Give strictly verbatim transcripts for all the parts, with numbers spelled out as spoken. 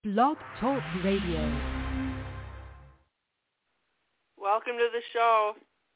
Blog Talk Radio. Welcome to the show.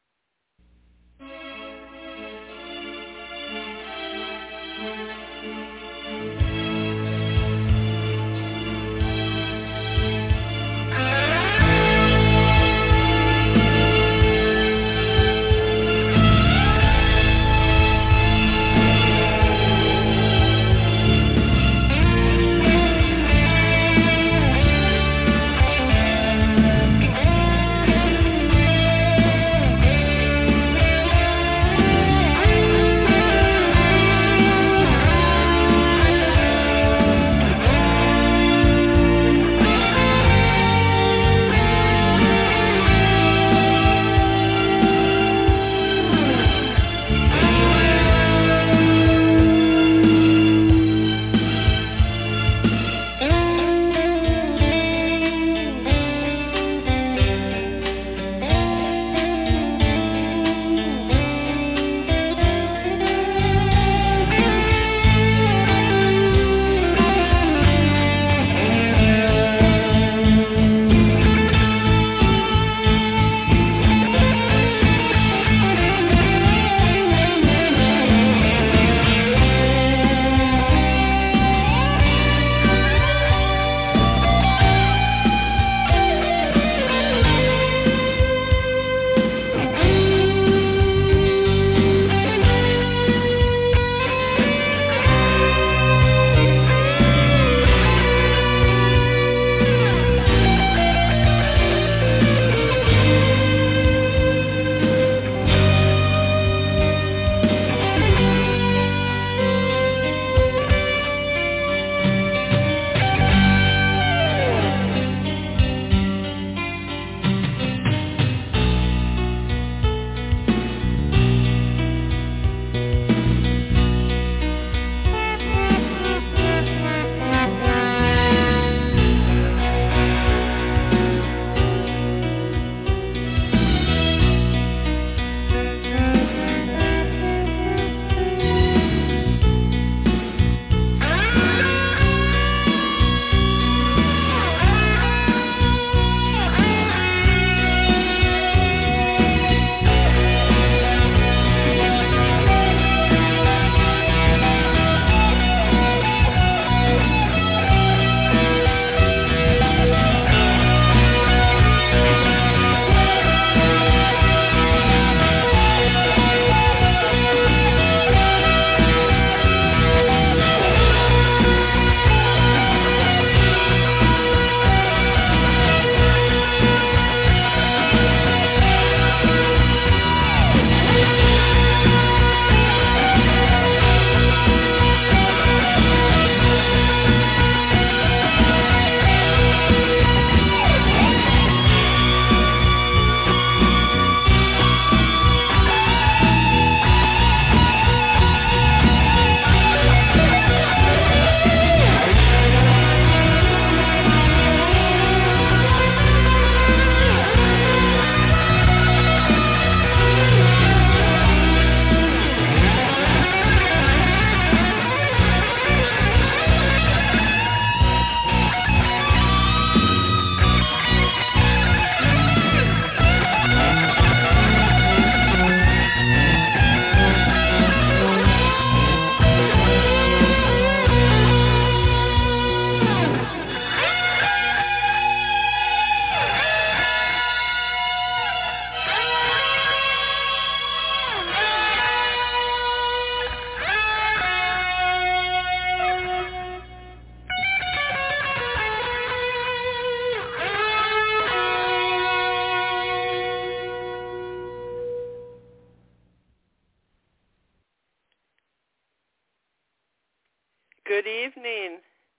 Good evening.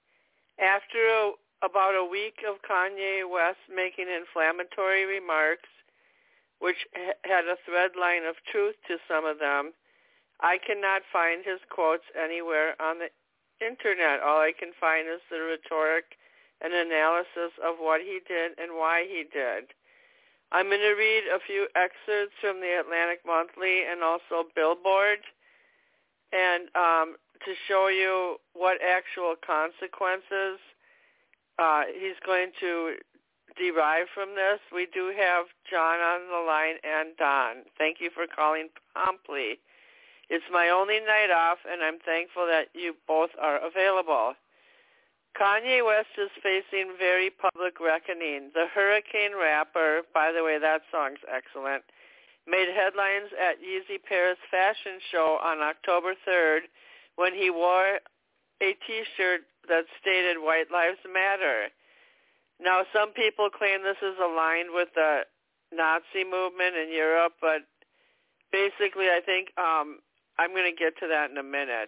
After a, about a week of Kanye West making inflammatory remarks, which ha- had a thread line of truth to some of them, I cannot find his quotes anywhere on the internet. All I can find is the rhetoric and analysis of what he did and why he did. I'm going to read a few excerpts from the Atlantic Monthly and also Billboard, and um, to show you what actual consequences uh, he's going to derive from this. We do have John on the line and Don. Thank you for calling promptly. It's my only night off, and I'm thankful that you both are available. Kanye West is facing very public reckoning. The Hurricane rapper, by the way, that song's excellent, made headlines at Yeezy Paris Fashion Show on October third when he wore a T-shirt that stated White Lives Matter. Now, some people claim this is aligned with the Nazi movement in Europe, but basically I think um, I'm going to get to that in a minute.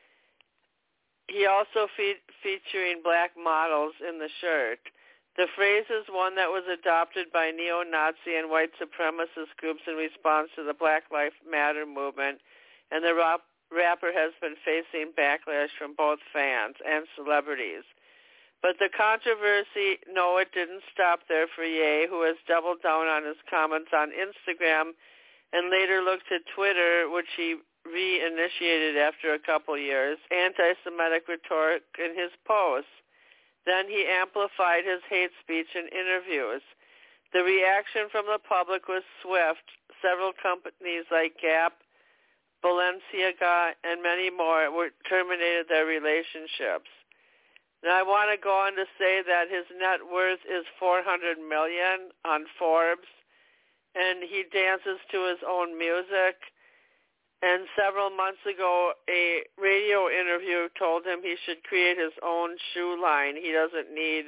He also fe- featuring black models in the shirt. The phrase is one that was adopted by neo-Nazi and white supremacist groups in response to the Black Lives Matter movement, and the rap- rapper has been facing backlash from both fans and celebrities. But the controversy, no, it didn't stop there for Ye, who has doubled down on his comments on Instagram and later looked at Twitter, which he reinitiated after a couple years, anti-Semitic rhetoric in his posts. Then he amplified his hate speech in interviews. The reaction from the public was swift. Several companies like Gap, Balenciaga, and many more were terminated their relationships. Now, I want to go on to say that his net worth is four hundred million dollars on Forbes, and he dances to his own music. And several months ago, a radio interview told him he should create his own shoe line. He doesn't need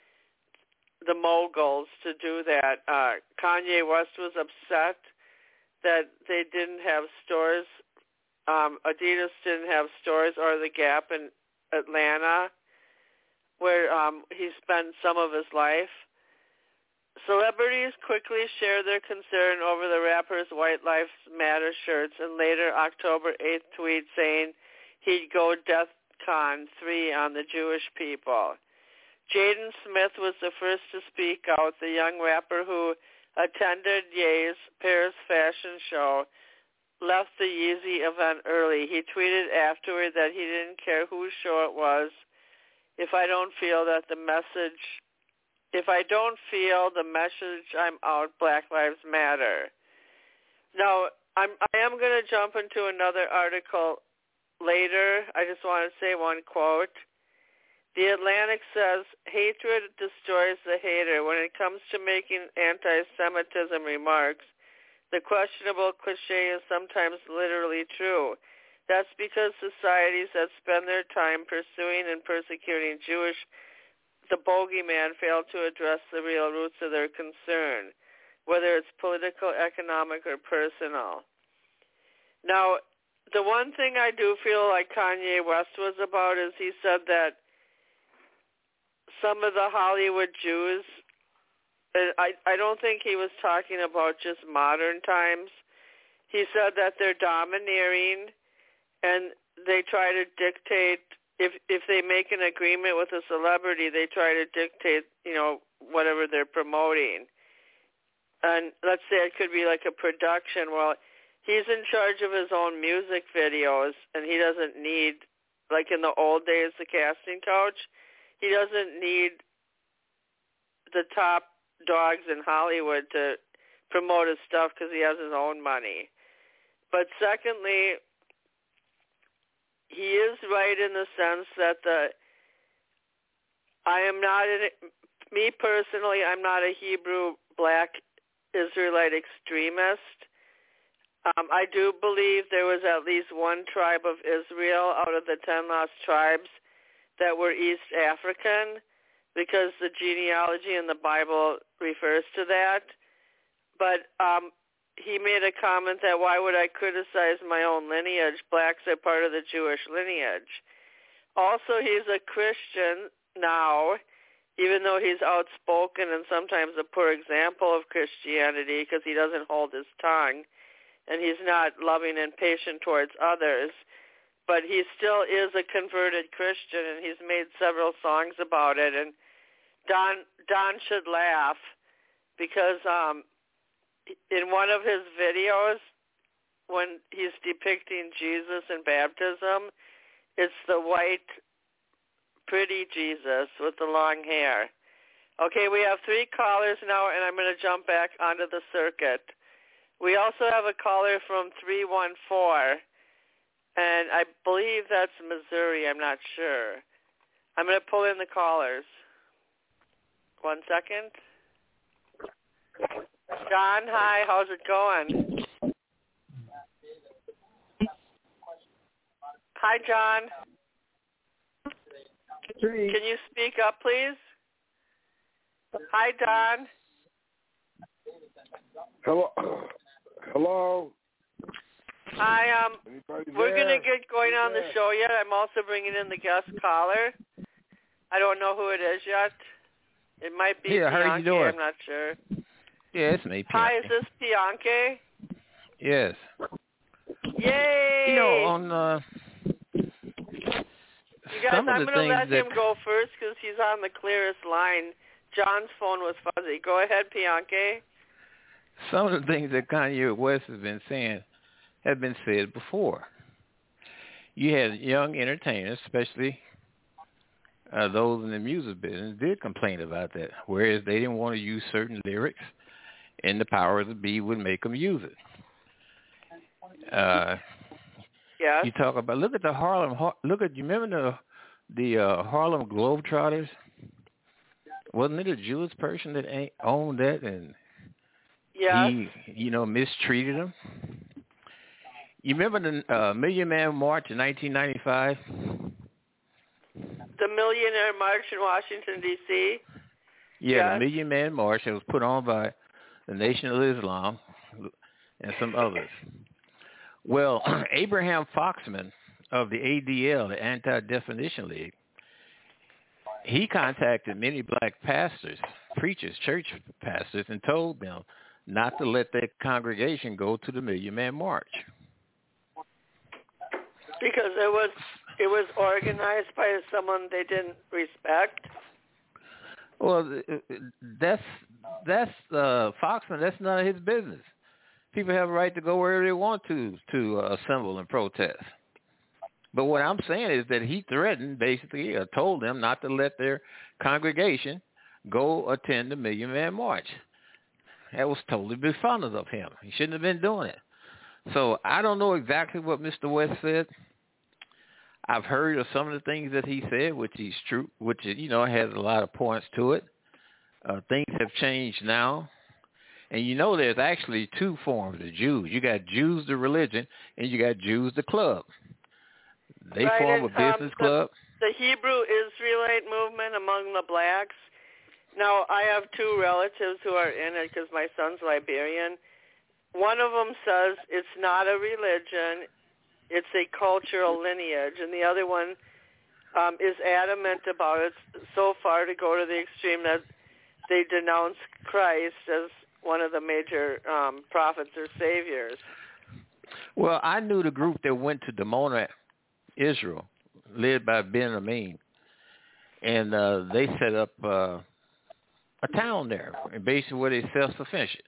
the moguls to do that. Uh, Kanye West was upset that they didn't have stores. Um, Adidas didn't have stores, or the Gap in Atlanta, where um, he spent some of his life. Celebrities quickly shared their concern over the rapper's White Lives Matter shirts, and later October eighth tweet saying he'd go DEFCON three on the Jewish people. Jaden Smith was the first to speak out, the young rapper who attended Ye's Paris fashion show, left the Yeezy event early. He tweeted afterward that he didn't care whose show it was, if I don't feel that the message, if I don't feel the message, I'm out, Black Lives Matter. Now, I'm, I am going to jump into another article later. I just want to say one quote. The Atlantic says, hatred destroys the hater. When it comes to making anti-Semitism remarks, the questionable cliche is sometimes literally true. That's because societies that spend their time pursuing and persecuting Jewish, the bogeyman, fail to address the real roots of their concern, whether it's political, economic, or personal. Now, the one thing I do feel like Kanye West was about is he said that some of the Hollywood Jews, I, I don't think he was talking about just modern times. He said that they're domineering, and they try to dictate, if if they make an agreement with a celebrity, they try to dictate, you know, whatever they're promoting. And let's say it could be like a production. Well, he's in charge of his own music videos, and he doesn't need, like in the old days, the casting couch, he doesn't need the top dogs in Hollywood to promote his stuff because he has his own money. But secondly, he is right in the sense that the I am not, in, me personally, I'm not a Hebrew black Israelite extremist. Um, I do believe there was at least one tribe of Israel out of the ten lost tribes that were East African, because the genealogy in the Bible refers to that. But um, he made a comment that why would I criticize my own lineage? Blacks are part of the Jewish lineage. Also, he's a Christian now, even though he's outspoken and sometimes a poor example of Christianity because he doesn't hold his tongue and he's not loving and patient towards others. But he still is a converted Christian, and he's made several songs about it. And Don Don should laugh because um, in one of his videos, when he's depicting Jesus in baptism, it's the white pretty Jesus with the long hair. Okay, we have three callers now, and I'm going to jump back onto the circuit. We also have a caller from three one four, and I believe that's Missouri. I'm not sure. I'm going to pull in the callers. One second. John, hi. How's it going? Hi, John. Can you speak up, please? Hi, Don. Hello. Hello. Hi. Um, we're going to get going on the show yet. I'm also bringing in the guest caller. I don't know who it is yet. It might be yeah, Bianchi. How are you doing? I'm not sure. Yeah, it's me, Bianchi. Hi, is this Bianchi? Yes. Yay! You know, on uh, you guys, some of I'm the going to things let that... him go first because he's on the clearest line. John's phone was fuzzy. Go ahead, Bianchi. Some of the things that Kanye West has been saying have been said before. You had young entertainers, especially uh, those in the music business, did complain about that, whereas they didn't want to use certain lyrics, and the powers that be would make them use it. Uh, yes. You talk about look at the Harlem. Look at you remember the the uh, Harlem Globetrotters? Wasn't it a Jewish person that ain't owned that, and yes. he, you know, mistreated him? You remember the uh, Million Man March in nineteen ninety-five? The Millionaire March in Washington, D C? Yeah, yes. The Million Man March. It was put on by the Nation of Islam and some others. Well, Abraham Foxman of the A D L, the Anti-Definition League, he contacted many black pastors, preachers, church pastors, and told them not to let their congregation go to the Million Man March. Because it was it was organized by someone they didn't respect. Well, that's that's uh, Foxman. That's none of his business. People have a right to go wherever they want to to uh, assemble and protest. But what I'm saying is that he threatened, basically, or told them not to let their congregation go attend the Million Man March. That was totally dishonest of him. He shouldn't have been doing it. So I don't know exactly what Mister West said. I've heard of some of the things that he said, which he's true, which, you know, has a lot of points to it. Uh, things have changed now. And you know there's actually two forms of Jews. You got Jews, the religion, and you got Jews, the club. They right, form and, a business um, club. The, the Hebrew Israelite movement among the blacks. Now, I have two relatives who are in it because my son's Liberian. One of them says it's not a religion, it's a cultural lineage, and the other one um, is adamant about it so far to go to the extreme that they denounce Christ as one of the major um, prophets or saviors. Well, I knew the group that went to Dimona, Israel, led by Ben Amin, and uh, they set up uh, a town there, and basically where they self-sufficient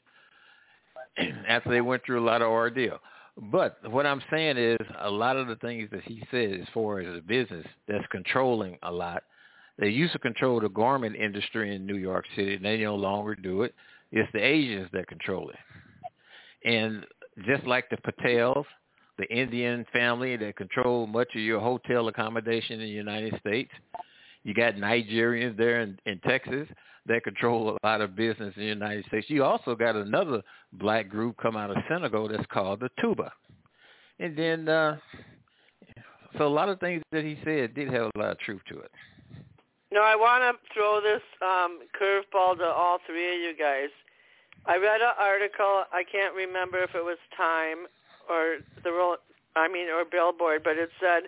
after they went through a lot of ordeal. But what I'm saying is a lot of the things that he said as far as a business that's controlling a lot, they used to control the garment industry in New York City, and they no longer do it. It's the Asians that control it. And just like the Patels, the Indian family that control much of your hotel accommodation in the United States, you got Nigerians there in, in Texas that control a lot of business in the United States. You also got another black group come out of Senegal that's called the Tuba. And then, uh, so a lot of things that he said did have a lot of truth to it. No, I want to throw this um, curveball to all three of you guys. I read an article, I can't remember if it was Time or the, I mean, or Billboard, but it said,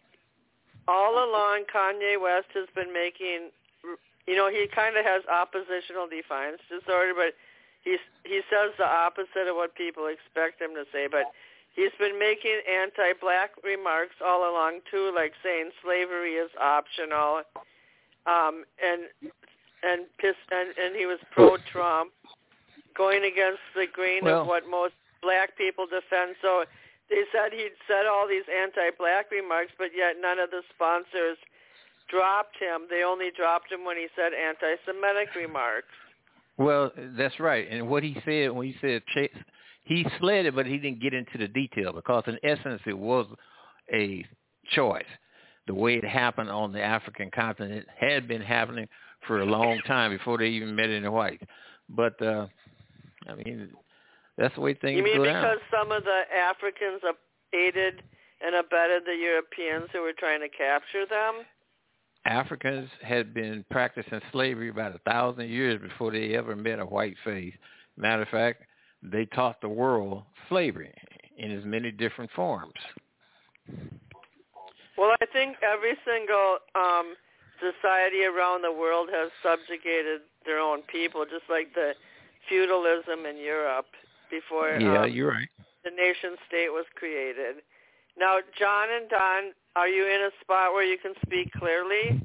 all along Kanye West has been making, you know, he kind of has oppositional defiance disorder, but he's, he says the opposite of what people expect him to say, but he's been making anti-black remarks all along, too, like saying slavery is optional, um, and, and, and, and he was pro-Trump, going against the grain well, of what most black people defend. So they said he'd said all these anti-black remarks, but yet none of the sponsors dropped him. They only dropped him when he said anti-Semitic remarks. Well, that's right. And what he said when he said ch- he slid it, but he didn't get into the detail because, in essence, it was a choice. The way it happened on the African continent had been happening for a long time before they even met any whites. But uh, I mean, that's the way things you mean go because down. some of the Africans aided and abetted the Europeans who were trying to capture them? Africans had been practicing slavery about a thousand years before they ever met a white face. Matter of fact, they taught the world slavery in as many different forms. Well, I think every single um, society around the world has subjugated their own people, just like the feudalism in Europe before yeah, um, you're right. the nation state was created. Now, John and Don, are you in a spot where you can speak clearly?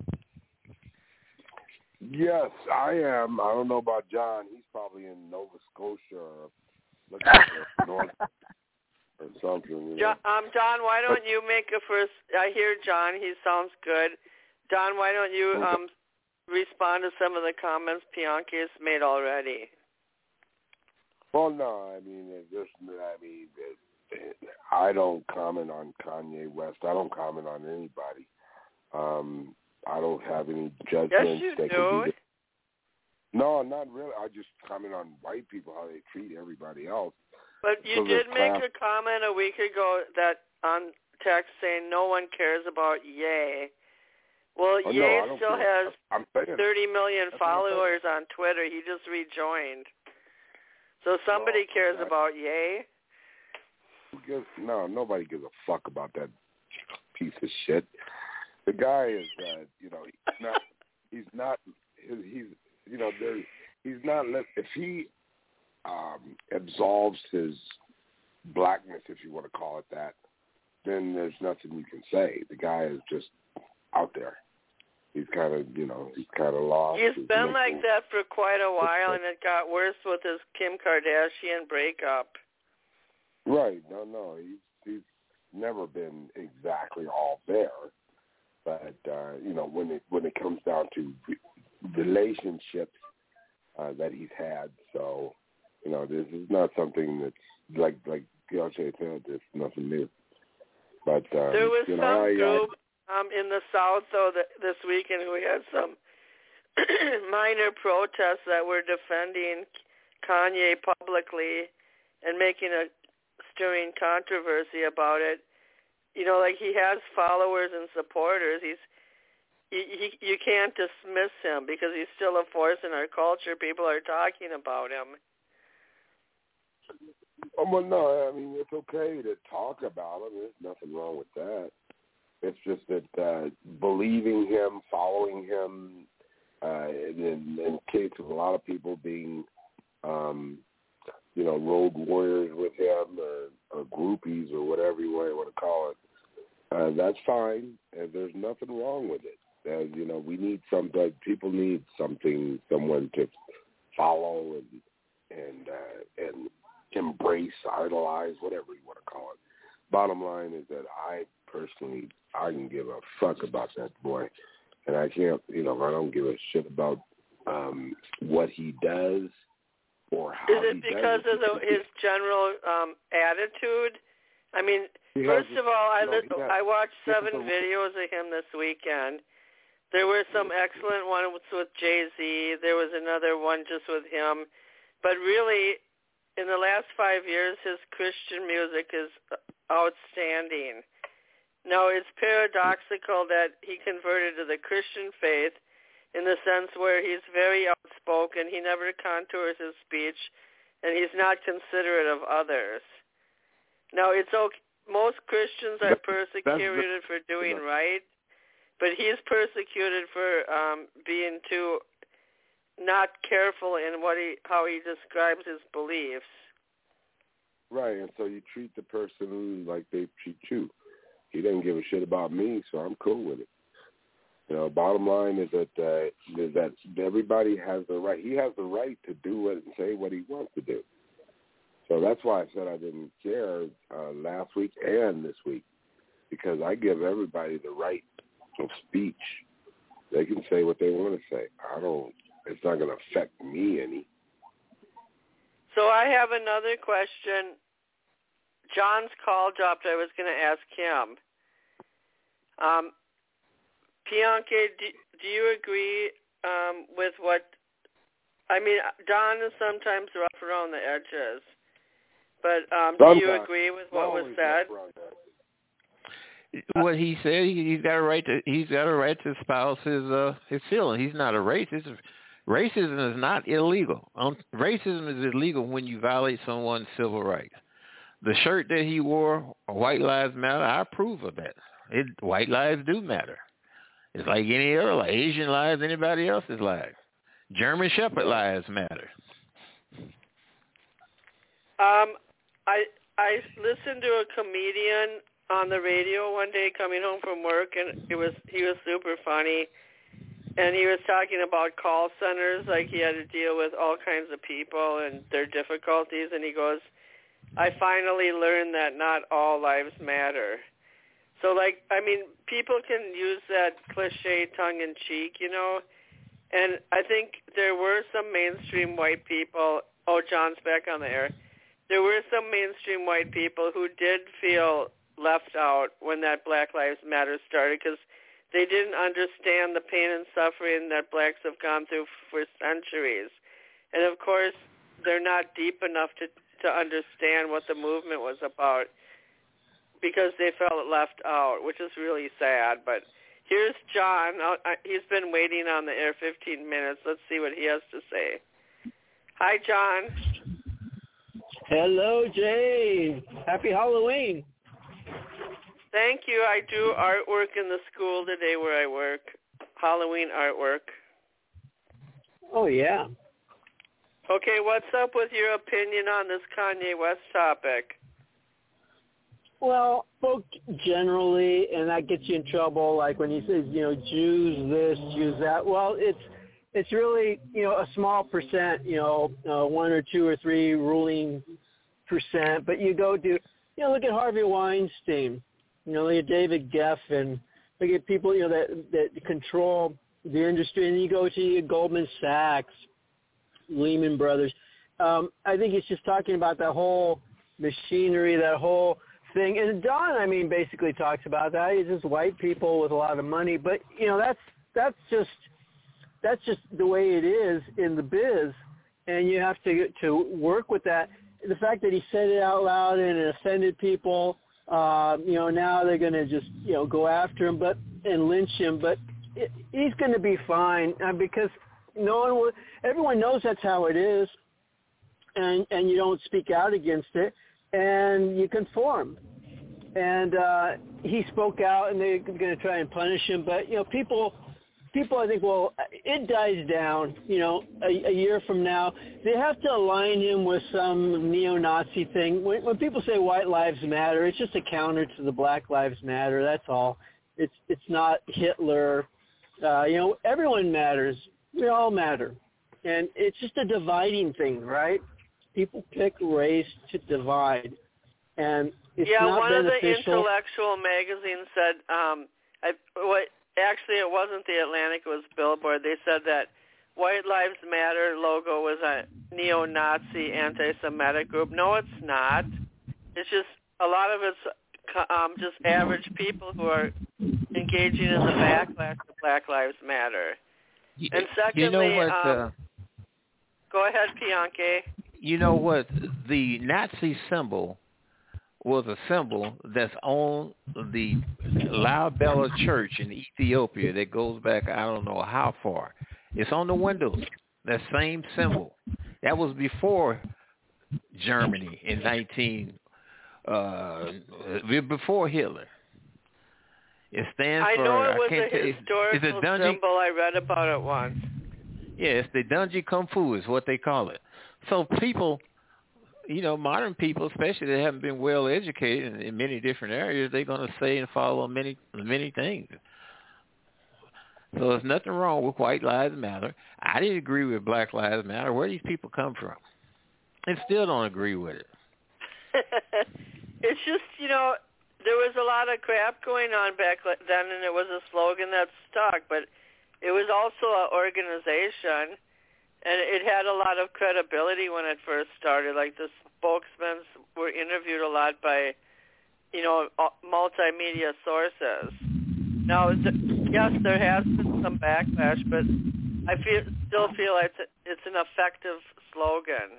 Yes, I am. I don't know about John. He's probably in Nova Scotia or looking at North or something. You know. John, um, Don, why don't you make a first? I hear John. He sounds good. Don, why don't you um, respond to some of the comments Bianchi has made already? Well, no, I mean, it just, I mean, it, it, I don't comment on Kanye West. I don't comment on anybody. Um, I don't have any judgments. Yes, you that do. Can be no, not really. I just comment on white people, how they treat everybody else. But you so did make class- a comment a week ago that on text saying no one cares about Ye. Well, oh, Ye no, still care. has I'm saying, thirty million That's followers on Twitter. He just rejoined. So somebody no, cares not, about Ye. Who gives, no, nobody gives a fuck about that piece of shit. The guy is, uh, you know, he's not, he's not, he's, you know, there, he's not, if he um, absolves his blackness, if you want to call it that, then there's nothing you can say. The guy is just out there. He's kind of, you know, he's kind of lost. He's He's been making, like that for quite a while, and it got worse with his Kim Kardashian breakup. Right. No, no. He's, he's never been exactly all there. But, uh, you know, when it when it comes down to relationships uh, that he's had, so, you know, this is not something that's, like like Bianchi said, it's nothing new. But, um, there was you know, some I, group um, in the South, though, that this weekend who had some minor protests that were defending Kanye publicly and making a stirring controversy about it. You know, like he has followers and supporters. He's he, he you can't dismiss him because he's still a force in our culture. People are talking about him. Oh, well, no, I mean, it's okay to talk about him. There's nothing wrong with that. It's just that uh, believing him, following him, uh, in, in case of a lot of people being, um, you know, road warriors with him or, or groupies or whatever you want to call it, uh, that's fine. And there's nothing wrong with it. Uh, you know, we need some, people need something, someone to follow and and uh, and embrace, idolize, whatever you want to call it. Bottom line is that I personally, I can give a fuck about that boy. And I can't, you know, I don't give a shit about um, what he does or how he does it. Is it he because does of the, his general um, attitude? I mean, he first has, of all, I, no, li- has, I watched seven a, videos of him this weekend. There were some excellent ones with Jay-Z. There was another one just with him. But really, in the last five years, his Christian music is outstanding. Now, it's paradoxical that he converted to the Christian faith in the sense where he's very outspoken. He never contours his speech, and he's not considerate of others. Now, it's okay. Most Christians are persecuted for doing right, but he's persecuted for um, being too not careful in what he how he describes his beliefs. Right, and so you treat the person like they treat you. He doesn't give a shit about me, so I'm cool with it. You know, bottom line is that uh, is that everybody has the right. He has the right to do it and say what he wants to do. So that's why I said I didn't care uh, last week and this week, because I give everybody the right of speech. They can say what they want to say. I don't. It's not going to affect me any. So I have another question. John's call dropped. I was going to ask him. Um, Bianca, do, do you agree um, with what? I mean, Don is sometimes rough around the edges, but um, do you agree with what was said? What he said, he, he's got a right to he's got a right to espouse his uh, his feeling. He's not a racist. Racism is not illegal. Um, racism is illegal when you violate someone's civil rights. The shirt that he wore, White Lives Matter, I approve of that. It, white lives do matter. It's like any other life. Asian lives, anybody else's lives. German Shepherd lives matter. Um, I I listened to a comedian on the radio one day coming home from work, and it was he was super funny, and he was talking about call centers, like he had to deal with all kinds of people and their difficulties, and he goes, I finally learned that not all lives matter. So, like, I mean, people can use that cliche tongue-in-cheek, you know, and I think there were some mainstream white people, oh, John's back on the air, there were some mainstream white people who did feel left out when that Black Lives Matter started because they didn't understand the pain and suffering that blacks have gone through for centuries. And, of course, they're not deep enough to, to understand what the movement was about because they felt left out, which is really sad. But here's John. I, he's been waiting on the air fifteen minutes. Let's see what he has to say. Hi, John. Hello, Jay. Happy Halloween. Thank you. I do artwork in the school today where I work, Halloween artwork. Oh, yeah. Okay, what's up with your opinion on this Kanye West topic? Well, folk generally, and that gets you in trouble, like when he says, you know, Jews this, Jews that. Well, it's it's really, you know, a small percent, you know, uh, one or two or three ruling percent. But you go to, you know, look at Harvey Weinstein. You know, look at David Geffen. Look at people, you know, that, that control the industry. And you go to Goldman Sachs, Lehman Brothers. Um, I think it's just talking about that whole machinery, that whole thing. And Don, I mean, basically talks about that. It's just white people with a lot of money. But, you know, that's that's just that's just the way it is in the biz. And you have to to work with that. The fact that he said it out loud and it offended people, uh, you know, now they're going to just, you know, go after him but and lynch him. But it, he's going to be fine uh, because no one will, everyone knows that's how it is. And, and you don't speak out against it, and you conform. And uh, he spoke out, and they're going to try and punish him. But, you know, people, people, I think, well, it dies down, you know, a, a year from now. They have to align him with some neo-Nazi thing. When, when people say white lives matter, it's just a counter to the Black Lives Matter. That's all. It's it's not Hitler. Uh, you know, everyone matters. We all matter. And it's just a dividing thing, right? People pick race to divide, and it's yeah, not one beneficial. of the intellectual magazines said, um, I, what, actually it wasn't the Atlantic, it was Billboard. They said that White Lives Matter logo was a neo-Nazi anti-Semitic group. No, it's not. It's just a lot of it's um, just average people who are engaging in the backlash to Black Lives Matter. And secondly, you know what, uh, um, go ahead, Bianchi. You know what? The Nazi symbol was a symbol that's on the La Bella Church in Ethiopia that goes back, I don't know how far. It's on the windows, that same symbol. That was before Germany in nineteen, uh, before Hitler. It stands I for, know it was I can't a tell, historical it's a Dungeon, symbol. I read about it once. Yeah, it's the Dunji Kung Fu is what they call it. So people, you know, modern people, especially that haven't been well educated in, in many different areas, they're going to say and follow many, many things. So there's nothing wrong with White Lives Matter. I didn't agree with Black Lives Matter. Where do these people come from? And still don't agree with it. It's just, you know, there was a lot of crap going on back then, and it was a slogan that stuck. But it was also an organization, and it had a lot of credibility when it first started. Like the spokesmen were interviewed a lot by, you know, multimedia sources. Now, yes, there has been some backlash, but I feel still feel it's it's an effective slogan.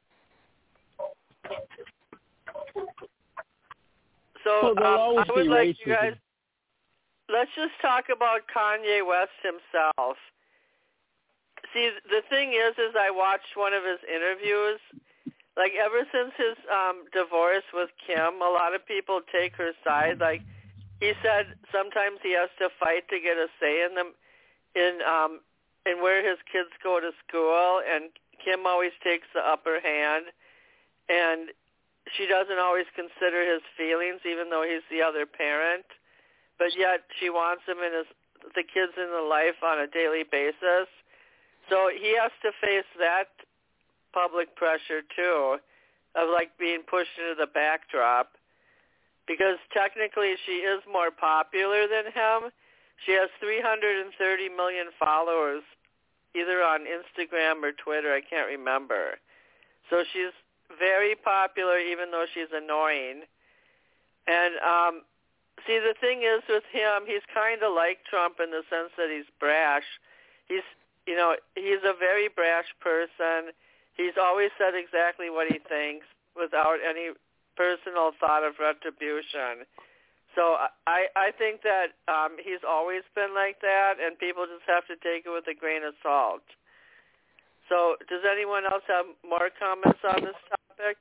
So well, um, I would like racism. you guys. Let's just talk about Kanye West himself. See, the thing is, is I watched one of his interviews. Like, ever since his um, divorce with Kim, a lot of people take her side. Like, he said sometimes he has to fight to get a say in them, in um, in where his kids go to school, and Kim always takes the upper hand, and she doesn't always consider his feelings, even though he's the other parent. But yet she wants him and his, the kids in the life on a daily basis. So he has to face that public pressure, too, of, like, being pushed into the backdrop. Because technically she is more popular than him. She has three hundred thirty million followers, either on Instagram or Twitter. I can't remember. So she's very popular, even though she's annoying. And, um... see, the thing is with him, he's kind of like Trump in the sense that he's brash. He's, you know, he's a very brash person. He's always said exactly what he thinks without any personal thought of retribution. So I, I think that um, he's always been like that, and people just have to take it with a grain of salt. So does anyone else have more comments on this topic?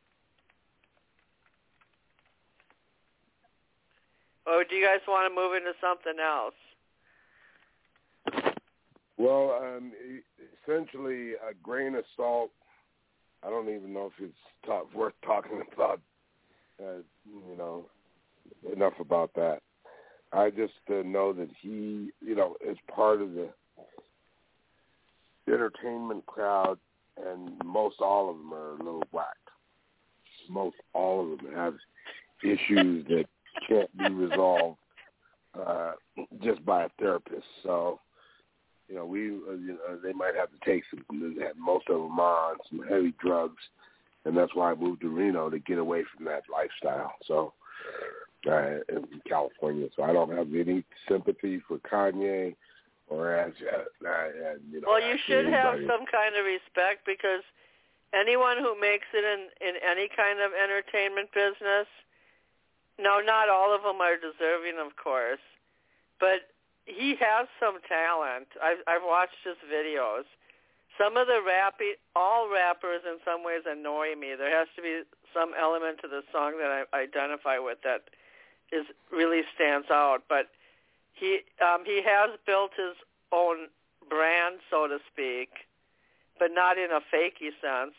Or do you guys want to move into something else? Well, um, essentially, a grain of salt, I don't even know if it's talk, worth talking about, uh, you know, enough about that. I just uh, know that he, you know, is part of the entertainment crowd, and most all of them are a little whacked. Most all of them have issues that can't be resolved uh, just by a therapist. So, you know, we, uh, you know, they might have to take some, most of them are on some heavy drugs, and that's why I moved to Reno, to get away from that lifestyle. So, uh, in California. So I don't have any sympathy for Kanye or as, uh, uh, you know. Well, you should anybody. have some kind of respect, because anyone who makes it in, in any kind of entertainment business, no, not all of them are deserving, of course, but he has some talent. I've, I've watched his videos. Some of the rapping, all rappers in some ways annoy me. There has to be some element to the song that I identify with that is really stands out. But he um, he has built his own brand, so to speak, but not in a fakey sense.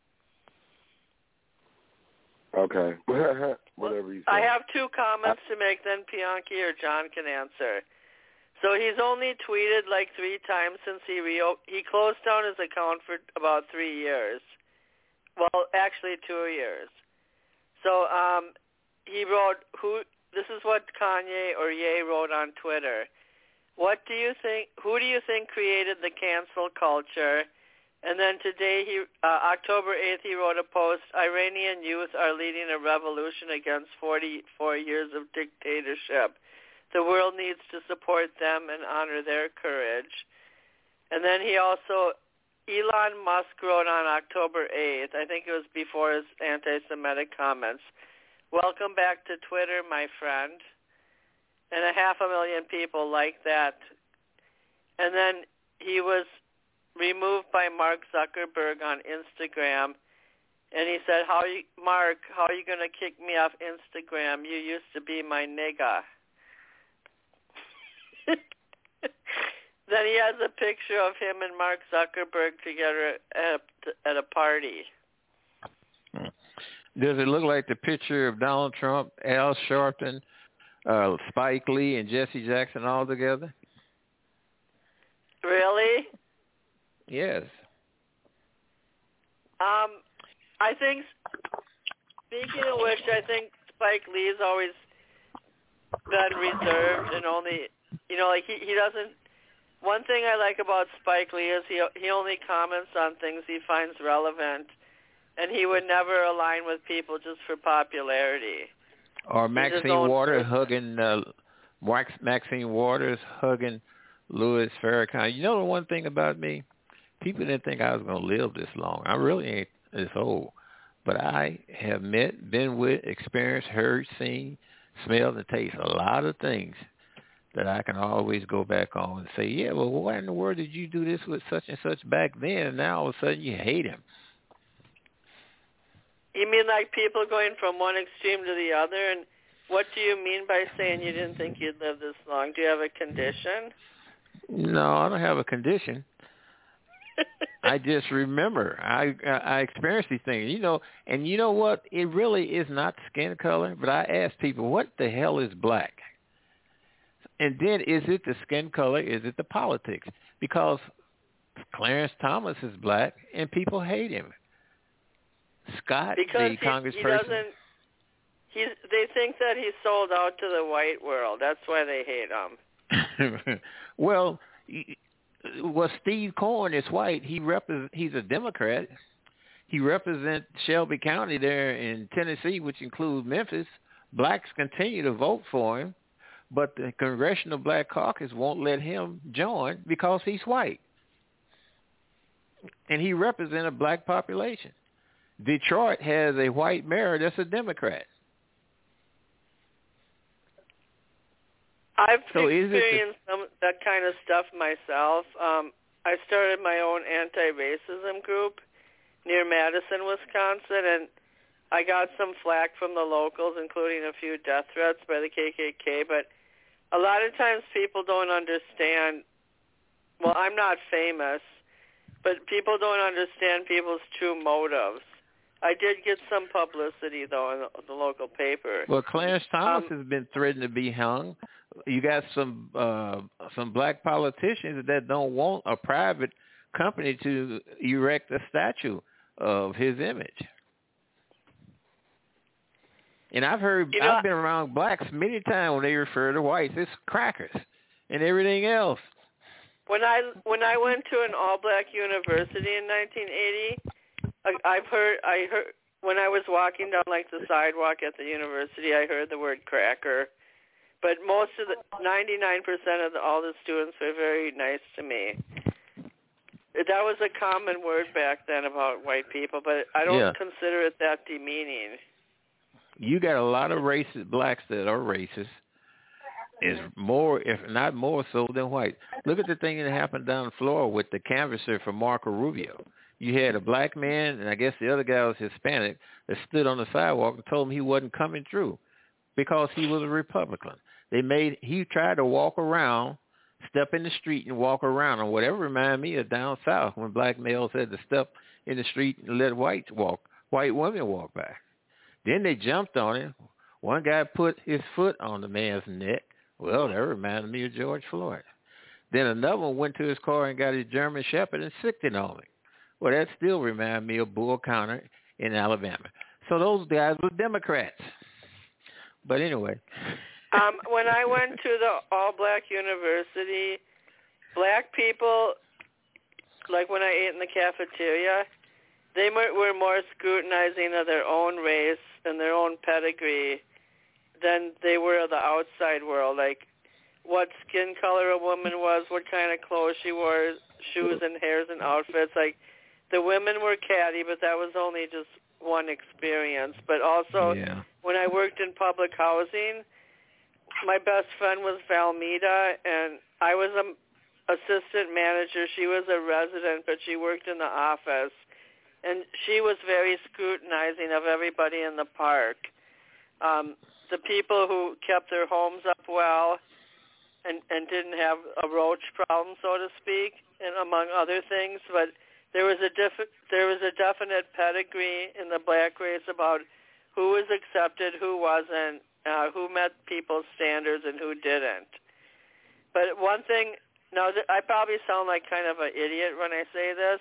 Okay. Whatever you say. I have two comments to make, then Bianchi or John can answer. So he's only tweeted like three times since he re- he closed down his account for about three years. Well, actually two years. So um, he wrote, "Who? This is what Kanye or Ye wrote on Twitter. What do you think? Who do you think created the cancel culture?" And then today, he uh, October eighth, he wrote a post, "Iranian youth are leading a revolution against forty-four years of dictatorship. The world needs to support them and honor their courage." And then he also, Elon Musk wrote on October eighth, I think it was before his anti-Semitic comments, "Welcome back to Twitter, my friend." And a half a million people liked that. And then he was removed by Mark Zuckerberg on Instagram, and he said, "How you, Mark, how are you going to kick me off Instagram? You used to be my nigga." Then he has a picture of him and Mark Zuckerberg together at a, at a party. Does it look like the picture of Donald Trump, Al Sharpton, uh, Spike Lee, and Jesse Jackson all together? Really? Yes. Um, I think, speaking of which, I think Spike Lee's always been reserved and only, you know, like he, he doesn't one thing I like about Spike Lee is he he only comments on things he finds relevant, and he would never align with people just for popularity. Or Maxine Waters hugging uh, Maxine Waters hugging Louis Farrakhan. You know the one thing about me, people didn't think I was going to live this long. I really ain't this old, but I have met, been with, experienced, heard, seen, smelled, and tasted a lot of things that I can always go back on and say, yeah, well, why in the world did you do this with such and such back then, and now all of a sudden you hate him? You mean like people going from one extreme to the other? And what do you mean by saying you didn't think you'd live this long? Do you have a condition? No, I don't have a condition. I just remember. I I experienced these things, you know, and you know what? It really is not skin color, but I ask people, what the hell is black? And then is it the skin color? Is it the politics? Because Clarence Thomas is black, and people hate him. Scott, because the he, congressperson. He doesn't, he's, they think that he's sold out to the white world. That's why they hate him. well, well, Steve Cohen is white. He repres- He's a Democrat. He represents Shelby County there in Tennessee, which includes Memphis. Blacks continue to vote for him, but the Congressional Black Caucus won't let him join because he's white. And he represents a black population. Detroit has a white mayor that's a Democrat. I've so experienced the, some that kind of stuff myself. Um, I started my own anti-racism group near Madison, Wisconsin, and I got some flack from the locals, including a few death threats by the K K K, but a lot of times people don't understand, well, I'm not famous, but people don't understand people's true motives. I did get some publicity, though, in the, the local paper. Well, Clarence Thomas um, has been threatened to be hung. You got some uh, some black politicians that don't want a private company to erect a statue of his image. And I've heard, you know, I've been around blacks many times when they refer to whites, it's crackers and everything else. When I when I went to an all-black university in nineteen eighty, I, I've heard I heard when I was walking down like the sidewalk at the university, I heard the word cracker. But most of the ninety-nine percent of the, all the students were very nice to me. That was a common word back then about white people, but I don't yeah. consider it that demeaning. You got a lot of racist blacks that are racist. Is more, if not more so than white. Look at the thing that happened down in Florida with the canvasser for Marco Rubio. You had a black man, and I guess the other guy was Hispanic, that stood on the sidewalk and told him he wasn't coming through because he was a Republican. They made, he tried to walk around, step in the street and walk around, or whatever reminded me of down south when black males had to step in the street and let whites walk, white women walk by. Then they jumped on him. One guy put his foot on the man's neck. Well, that reminded me of George Floyd. Then another one went to his car and got his German Shepherd and sicked it on him. Well, that still reminded me of Bull Connor in Alabama. So those guys were Democrats. But anyway. um, when I went to the all-black university, black people, like when I ate in the cafeteria, they were more scrutinizing of their own race and their own pedigree than they were of the outside world, like what skin color a woman was, what kind of clothes she wore, shoes and hairs and outfits. Like the women were catty, but that was only just one experience. But also yeah. when I worked in public housing, my best friend was Valmeda, and I was an assistant manager. She was a resident, but she worked in the office. And she was very scrutinizing of everybody in the park. Um, the people who kept their homes up well and, and didn't have a roach problem, so to speak, and among other things. But there was a diff- there was a definite pedigree in the black race about who was accepted, who wasn't, uh, who met people's standards, and who didn't. But one thing, now th- I probably sound like kind of an idiot when I say this.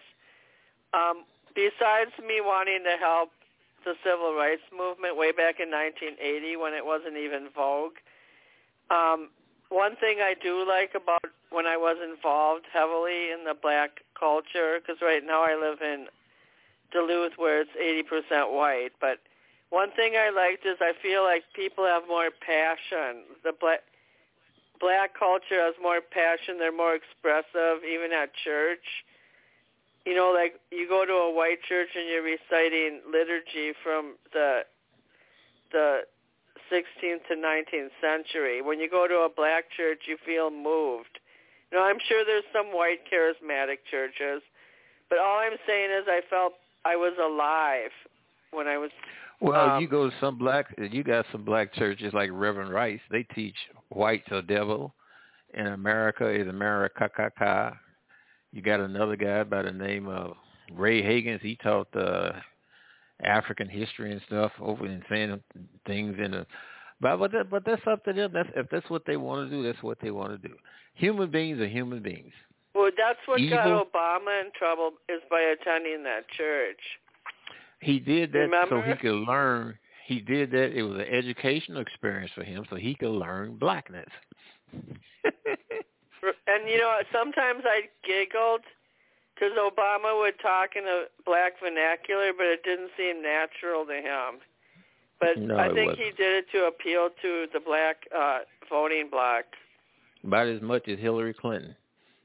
Um, besides me wanting to help the civil rights movement way back in nineteen eighty when it wasn't even vogue, um, one thing I do like about when I was involved heavily in the black culture, because right now I live in Duluth where it's eighty percent white, but one thing I liked is I feel like people have more passion. The black, black culture has more passion. They're more expressive, even at church. You know, like you go to a white church and you're reciting liturgy from the the sixteenth to nineteenth century. When you go to a black church, you feel moved. You know, I'm sure there's some white charismatic churches, but all I'm saying is I felt I was alive when I was. Well, um, you go to some black, you got some black churches like Reverend Rice. They teach white's a devil, and America is America. You got another guy by the name of Ray Higgins. He taught uh, African history and stuff over and saying things in the. But but, that, but that's up to them. That's, if that's what they want to do, that's what they want to do. Human beings are human beings. Well, that's what Evil, got Obama in trouble, is by attending that church. He did that Remember? so he could learn. He did that. It was an educational experience for him, so he could learn blackness. And, you know, sometimes I giggled because Obama would talk in a black vernacular, but it didn't seem natural to him. But no, I think wasn't. he did it to appeal to the black uh, voting bloc. About as much as Hillary Clinton.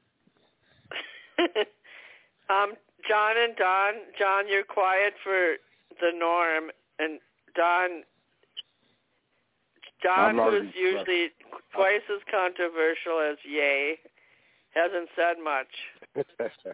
um, John and Don, John, you're quiet for the norm, and Don, Don, who's usually twice as controversial as Ye, hasn't said much.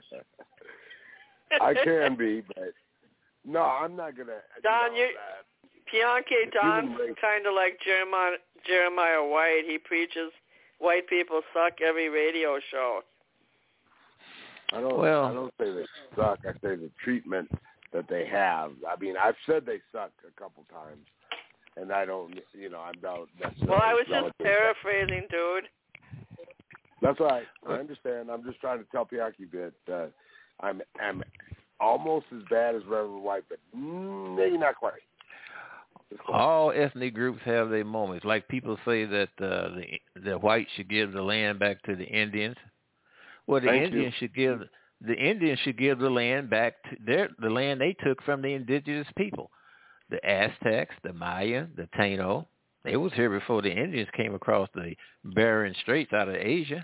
I can be, but no, I'm not gonna. Don, you know, you, Bianchi, Don's kind of like Jeremiah, Jeremiah White. He preaches white people suck every radio show. I don't. Well, I don't say they suck. I say the treatment that they have. I mean, I've said they suck a couple times, and I don't. You know, I'm not necessarily. Well, I was just paraphrasing, dude. That's all right. I understand. I'm just trying to tell Bianchi that uh, I'm, I'm almost as bad as Reverend White, but maybe not quite. All ethnic groups have their moments. Like people say that uh, the the whites should give the land back to the Indians. Well, the Thank Indians you. should give the Indians should give the land back to their the land they took from the indigenous people, the Aztecs, the Maya, the Taino. They was here before the Indians came across the Bering Straits out of Asia.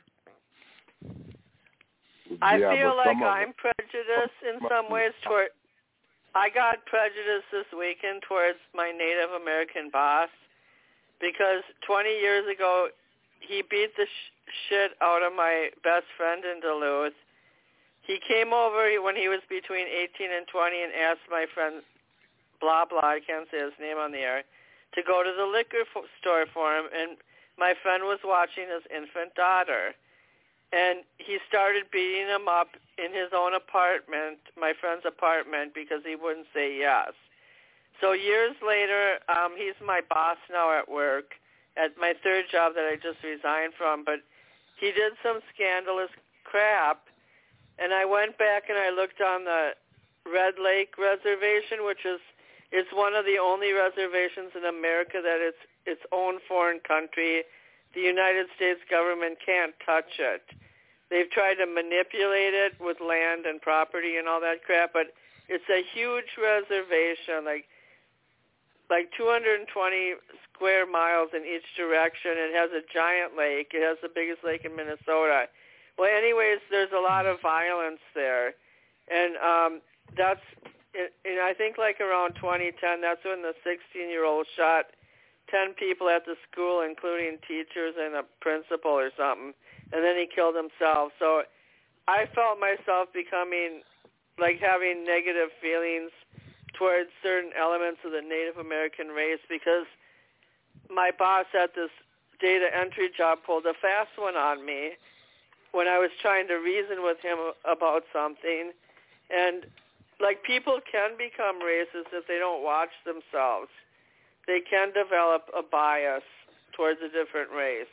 I yeah, feel like of I'm prejudiced in some ways toward. I got prejudiced this weekend towards my Native American boss because twenty years ago he beat the sh- shit out of my best friend in Duluth. He came over when he was between eighteen and twenty and asked my friend, blah, blah, I can't say his name on the air, to go to the liquor f- store for him, and my friend was watching his infant daughter. And he started beating him up in his own apartment, my friend's apartment, because he wouldn't say yes. So years later, um, he's my boss now at work, at my third job that I just resigned from. But he did some scandalous crap, and I went back and I looked on the Red Lake Reservation, which is it's one of the only reservations in America that it's its own foreign country. The United States government can't touch it. They've tried to manipulate it with land and property and all that crap, but it's a huge reservation, like like two hundred twenty square miles in each direction. It has a giant lake. It has the biggest lake in Minnesota. Well, anyways, there's a lot of violence there, and um, that's and I think like around twenty ten, that's when the sixteen-year-old shot ten people at the school, including teachers and a principal or something, and then he killed himself. So I felt myself becoming, like having negative feelings towards certain elements of the Native American race because my boss at this data entry job pulled a fast one on me when I was trying to reason with him about something. And, like, people can become racist if they don't watch themselves. They can develop a bias towards a different race.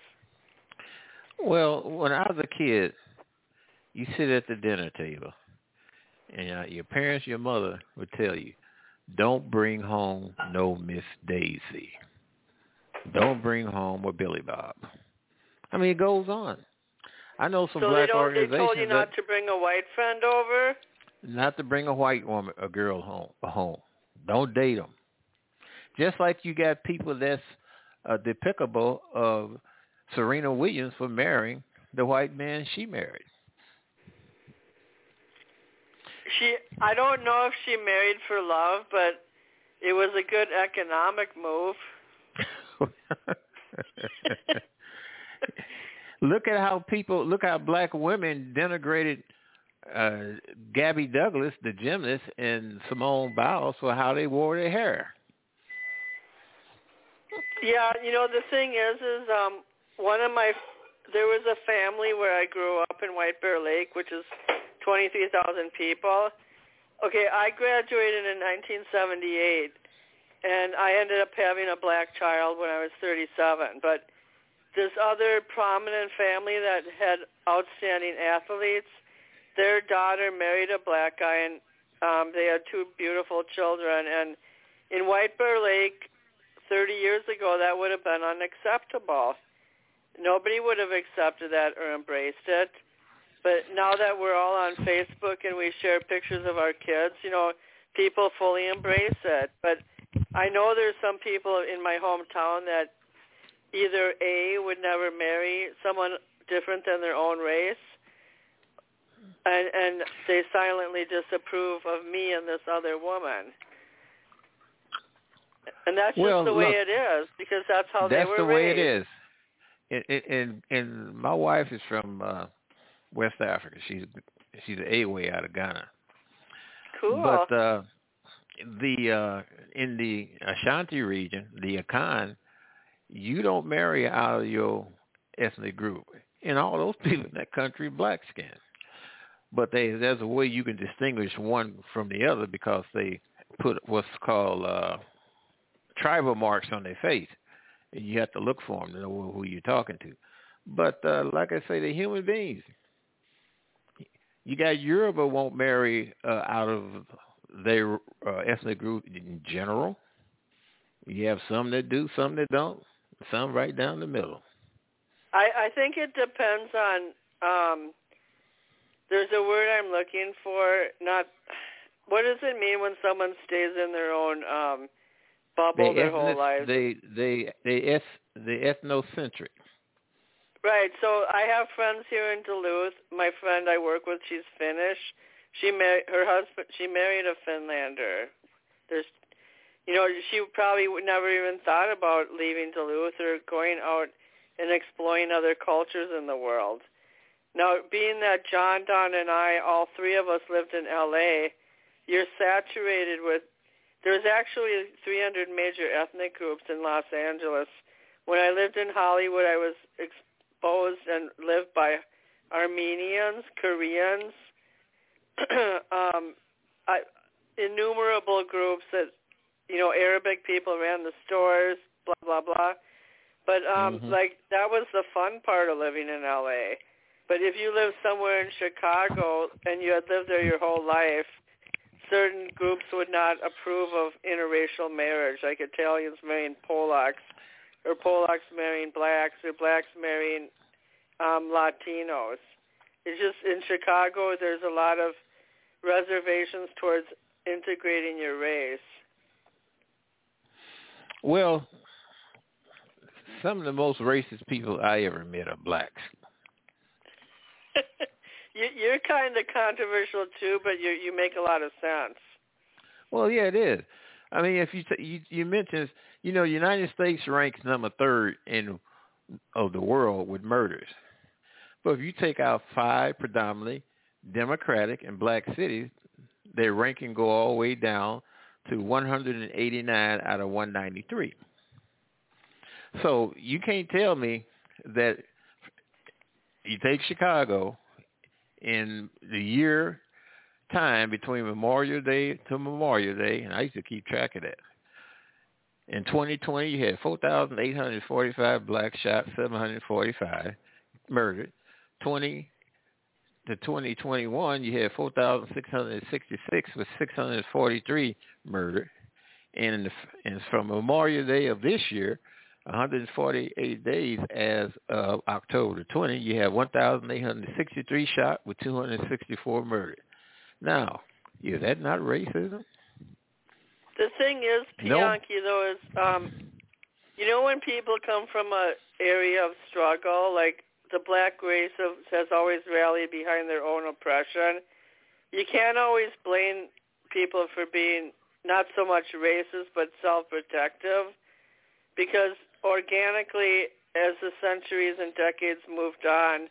Well, when I was a kid, you sit at the dinner table, and uh, your parents, your mother would tell you, don't bring home no Miss Daisy. Don't bring home a Billy Bob. I mean, it goes on. I know some so black they don't, organizations they told you not that, to bring a white friend over? not to bring a white woman, a girl home. home. Don't date them. Just like you got people that's uh, despicable of Serena Williams for marrying the white man she married. She, I don't know if she married for love, but it was a good economic move. Look at how people, look how black women denigrated uh, Gabby Douglas, the gymnast, and Simone Biles for how they wore their hair. Yeah, you know, the thing is, is um, one of my, there was a family where I grew up in White Bear Lake, which is twenty-three thousand people. Okay, I graduated in nineteen seventy-eight, and I ended up having a black child when I was thirty-seven. But this other prominent family that had outstanding athletes, their daughter married a black guy, and um, they had two beautiful children. And in White Bear Lake, thirty years ago, that would have been unacceptable. Nobody would have accepted that or embraced it. But now that we're all on Facebook and we share pictures of our kids, you know, people fully embrace it. But I know there's some people in my hometown that either A, would never marry someone different than their own race, and, and they silently disapprove of me and this other woman. And that's just well, the way look, it is, because that's how that's they were the way raised. it is. And, and, and my wife is from uh, West Africa. She's she's an Awe out of Ghana. Cool. But uh, the uh, in the Ashanti region, the Akan, you don't marry out of your ethnic group. And all those people in that country are black skin. But they, there's a way you can distinguish one from the other because they put what's called uh, tribal marks on their face. And you have to look for them to know who you're talking to. But uh, like I say, they're human beings. You got Yoruba won't marry uh, out of their uh, ethnic group in general. You have some that do, some that don't, some right down the middle. I, I think it depends on, um, there's a word I'm looking for, not, what does it mean when someone stays in their own um, bubble they their ethnic, whole life? They, they, they, eth, they ethnocentric. Right. So I have friends here in Duluth. My friend I work with, she's Finnish. She married her husband. She married a Finlander. There's, you know, she probably would never even thought about leaving Duluth or going out and exploring other cultures in the world. Now, being that John, Don, and I, all three of us lived in L A, you're saturated with. There's actually three hundred major ethnic groups in Los Angeles. When I lived in Hollywood, I was exposed and lived by Armenians, Koreans, um, I, innumerable groups that, you know, Arabic people ran the stores, blah, blah, blah. But, um, mm-hmm. like, that was the fun part of living in L A. But if you live somewhere in Chicago and you had lived there your whole life, certain groups would not approve of interracial marriage, like Italians marrying Polacks, or Polacks marrying blacks, or blacks marrying um, Latinos. It's just, in Chicago, there's a lot of reservations towards integrating your race. Well, some of the most racist people I ever met are blacks. You're kind of controversial too, but you you make a lot of sense. Well, yeah, it is. I mean, if you t- you, you mentioned, you know, United States ranks number third in of the world with murders. But if you take out five predominantly Democratic and black cities, their ranking go all the way down to one hundred eighty-nine out of one ninety-three. So you can't tell me that you take Chicago in the year time between Memorial Day to Memorial Day, and I used to keep track of that. In twenty twenty, you had four thousand eight hundred forty-five blacks shot, seven hundred forty-five murdered. twenty to twenty twenty-one, you had four thousand six hundred sixty-six with six hundred forty-three murdered. And, in the, and from Memorial Day of this year one hundred forty-eight days as of October the twentieth, you have one thousand eight hundred sixty-three shot with two hundred sixty-four murdered. Now, is that not racism? The thing is, Bianchi, No. though, is, um, you know when people come from a area of struggle, like the black race of, has always rallied behind their own oppression, you can't always blame people for being not so much racist but self-protective, because organically, as the centuries and decades moved on,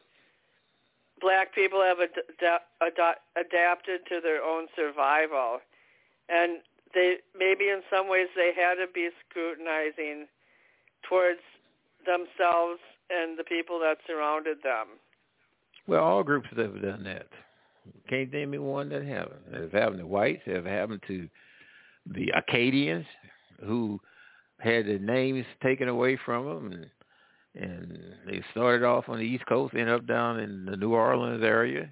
black people have ad- ad- adapted to their own survival. And they maybe in some ways they had to be scrutinizing towards themselves and the people that surrounded them. Well, all groups have done that. Can't name me one that haven't. It's happened to whites. It's happened to the Acadians, who had their names taken away from them, and and they started off on the East Coast, ended up down in the New Orleans area.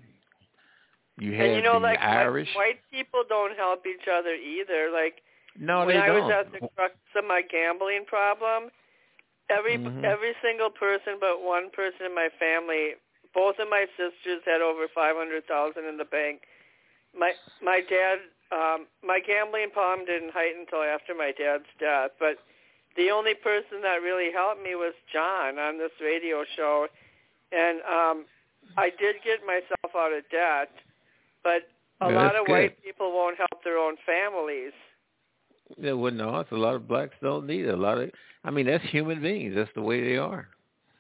You had and you know, the like Irish. White, white people don't help each other either. Like no, when they I don't. was at the crux of my gambling problem, every mm-hmm. every single person but one person in my family, both of my sisters had over five hundred thousand in the bank. My my dad, um, my gambling problem didn't heighten until after my dad's death, but the only person that really helped me was John on this radio show, and um, I did get myself out of debt, but a yeah, lot of good. white people won't help their own families. Yeah, well, no, it's a lot of blacks don't need it. A lot of, I mean, that's human beings. That's the way they are.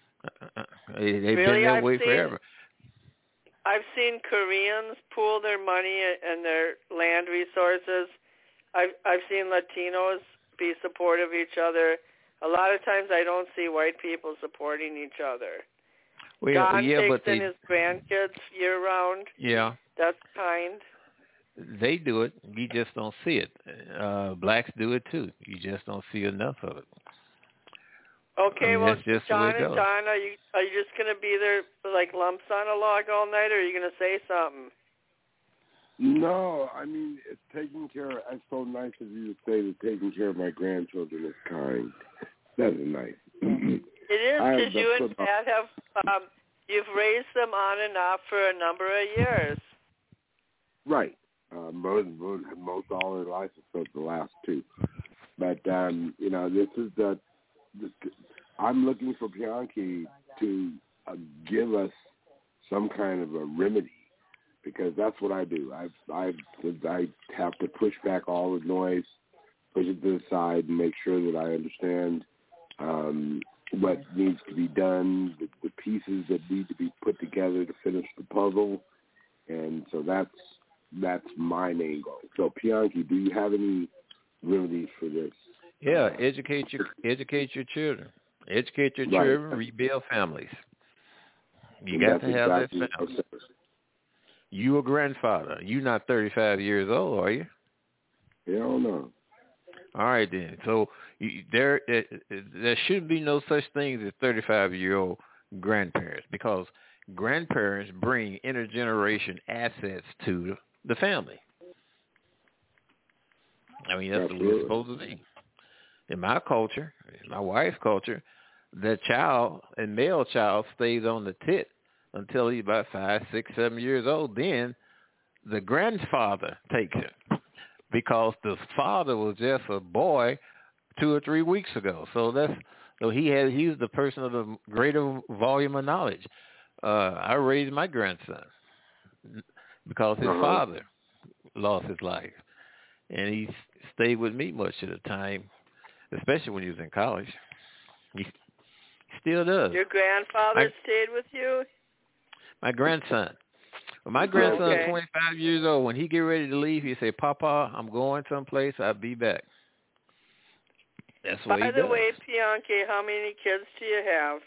They, they've really? been that I've way seen, forever. I've seen Koreans pool their money and their land resources. I've I've seen Latinos be supportive of each other. A lot of times I don't see white people supporting each other. Well, John yeah, takes but they, in his grandkids year-round. Yeah. That's kind. They do it. You just don't see it. Uh, blacks do it, too. You just don't see enough of it. Okay, I mean, well, that's just John the way it and goes. John, are you, are you just going to be there like lumps on a log all night, or are you going to say something? No, I mean, it's taking care of, it's so nice of you to say that taking care of my grandchildren is kind. That is nice. It is, because you and Pat have, um, you've raised them on and off for a number of years. Right. Uh, most, most, most all their life except the last two. But, um, you know, this is the, this, I'm looking for Bianchi to uh, give us some kind of a remedy, because that's what I do. I I I have to push back all the noise, push it to the side, and make sure that I understand um, what needs to be done, the, the pieces that need to be put together to finish the puzzle, and so that's that's my main goal. So, Bianchi, do you have any remedies for this? Yeah, educate your educate your children, educate your Right. children, rebuild families. You and got to have exactly that family. You a grandfather. You're not thirty-five years old, are you? Hell no. All right, then. So you, there, there, there should be no such thing as thirty-five-year-old grandparents, because grandparents bring intergeneration assets to the family. I mean, that's Absolutely. what we're supposed to be. In my culture, in my wife's culture, the child, a male child, stays on the tit until he's about five, six, seven years old. Then the grandfather takes it, because the father was just a boy two or three weeks ago. So that's so he had he's the person of the greater volume of knowledge. Uh, I raised my grandson because his uh-huh. father lost his life, and he stayed with me much of the time, especially when he was in college. He still does. Your grandfather I, stayed with you? My grandson. When my grandson's okay. twenty-five years old, when he get ready to leave, he say, "Papa, I'm going someplace. I'll be back." That's what By he the does. way, Bianchi, how many kids do you have?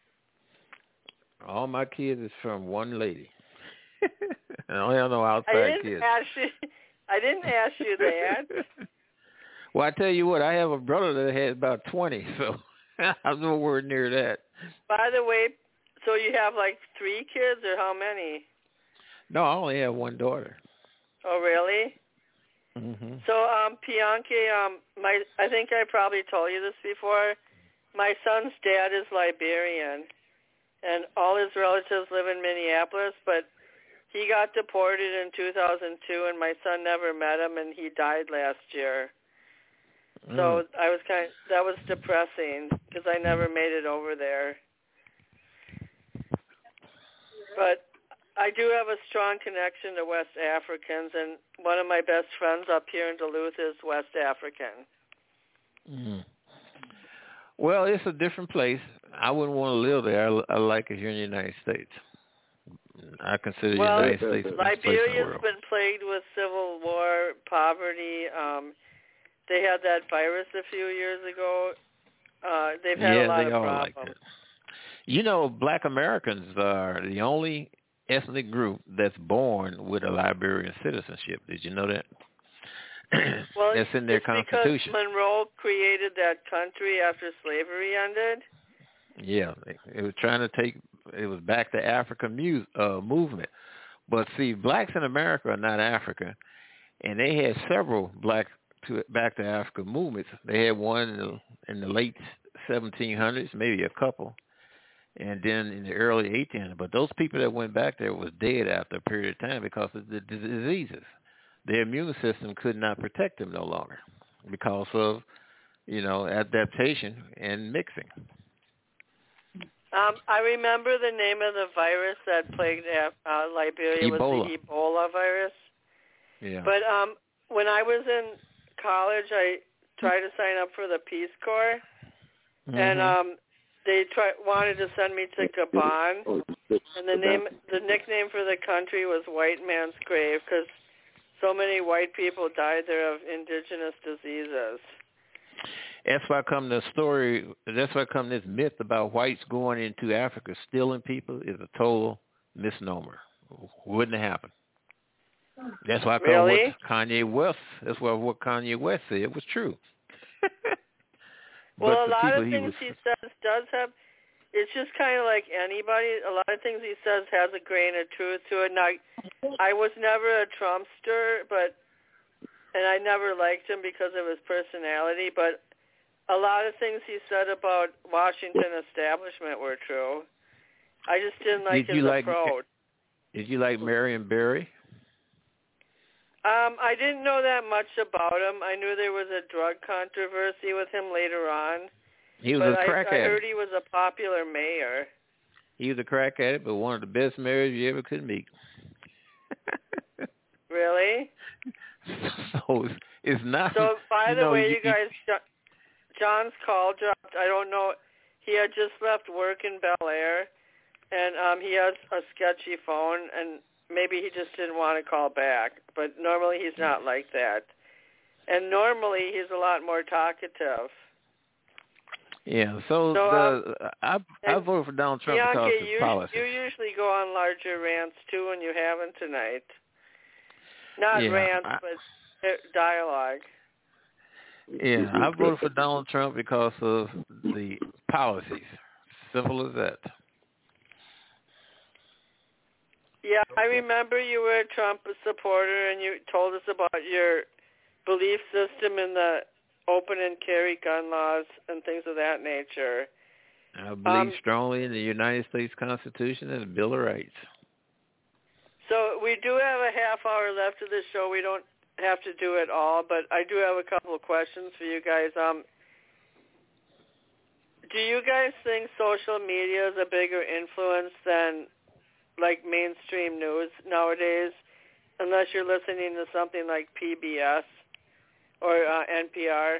All my kids is from one lady. I don't have no outside I didn't kids. ask you. I didn't ask you that. Well, I tell you what, I have a brother that has about twenty, so I'm nowhere near that. By the way, so you have like three kids, or how many? No, I only have one daughter. Oh, really? Mm-hmm. So, um, Bianchi, um, my I think I probably told you this before. my son's dad is Liberian, and all his relatives live in Minneapolis, but he got deported in two thousand two, and my son never met him, and he died last year. Mm. So I was kind of, that was depressing because I never made it over there. But I do have a strong connection to West Africans, and one of my best friends up here in Duluth is West African. Mm. Well, it's a different place. I wouldn't want to live there. I, I like it here in the United States. I consider well, the United States the best place in the Liberia's world. been plagued with civil war, poverty. Um, they had that virus a few years ago. Uh, they've had yeah, a lot they of all problems. like that. You know, Black Americans are the only ethnic group that's born with a Liberian citizenship. Did you know that? Well, that's in their it's constitution. Because Monroe created that country after slavery ended. Yeah, it was trying to take. It was back to Africa mu- uh, movement. But see, blacks in America are not Africa, and they had several black to back to Africa movements. They had one in the, in the late seventeen hundreds, maybe a couple, and then in the early eighteen hundreds. But those people that went back there was dead after a period of time because of the diseases. Their immune system could not protect them no longer because of, you know, adaptation and mixing. Um, I remember the name of the virus that plagued uh, Liberia Ebola. was the Ebola virus. Yeah. But um, when I was in college, I tried to sign up for the Peace Corps, mm-hmm. and um, they try, wanted to send me to Gabon, and the name, the nickname for the country was White Man's Grave because so many white people died there of indigenous diseases. That's why come the story. That's why come this myth about whites going into Africa stealing people is a total misnomer. Wouldn't have happened. That's why come really? what Kanye West. That's why what Kanye West said was true. Well, a lot of he things was, he says does have. It's just kind of like anybody. A lot of things he says has a grain of truth to it. Now, I was never a Trumpster, but and I never liked him because of his personality, but a lot of things he said about Washington establishment were true. I just didn't like did his you like, approach. Did you like Marion Barry? Um, I didn't know that much about him. I knew there was a drug controversy with him later on. He was but a crack I, I addict. heard he was a popular mayor. He was a crack addict, but one of the best mayors you ever could meet. Really? So it's, it's not. So, by you the know, way, you, you guys, John's call dropped. I don't know. He had just left work in Bel Air, and um, he has a sketchy phone, and maybe he just didn't want to call back. But normally he's not like that. And normally he's a lot more talkative. Yeah, so, so the, um, I I voted for Donald Trump Bianca, because of you, policy. you usually go on larger rants, too, and you haven't tonight. Not yeah, rants, I, but dialogue. Yeah, I voted for Donald Trump because of the policies. Simple as that. Yeah, I remember you were a Trump supporter, and you told us about your belief system in the open and carry gun laws and things of that nature. I believe um, strongly in the United States Constitution and the Bill of Rights. So we do have a half hour left of the show. We don't have to do it all, but I do have a couple of questions for you guys. Um, do you guys think social media is a bigger influence than like mainstream news nowadays, unless you're listening to something like P B S or uh, N P R?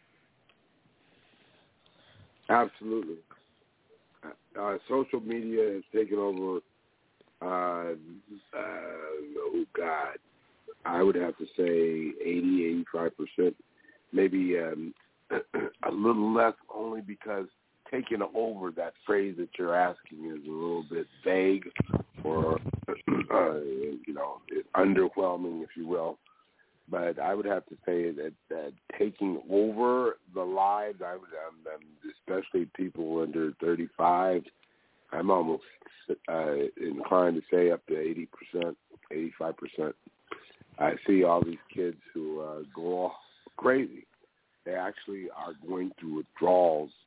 Absolutely. Uh, social media has taken over, uh, uh, oh, God, I would have to say eighty, eighty-five percent, maybe um, a little less, only because taking over, that phrase that you're asking is a little bit vague or, uh, you know, underwhelming, if you will. But I would have to say that, that taking over the lives, I would, um, um, especially people under thirty-five, I'm almost uh, inclined to say up to eighty percent, eighty-five percent. I see all these kids who uh, go all crazy. They actually are going through withdrawals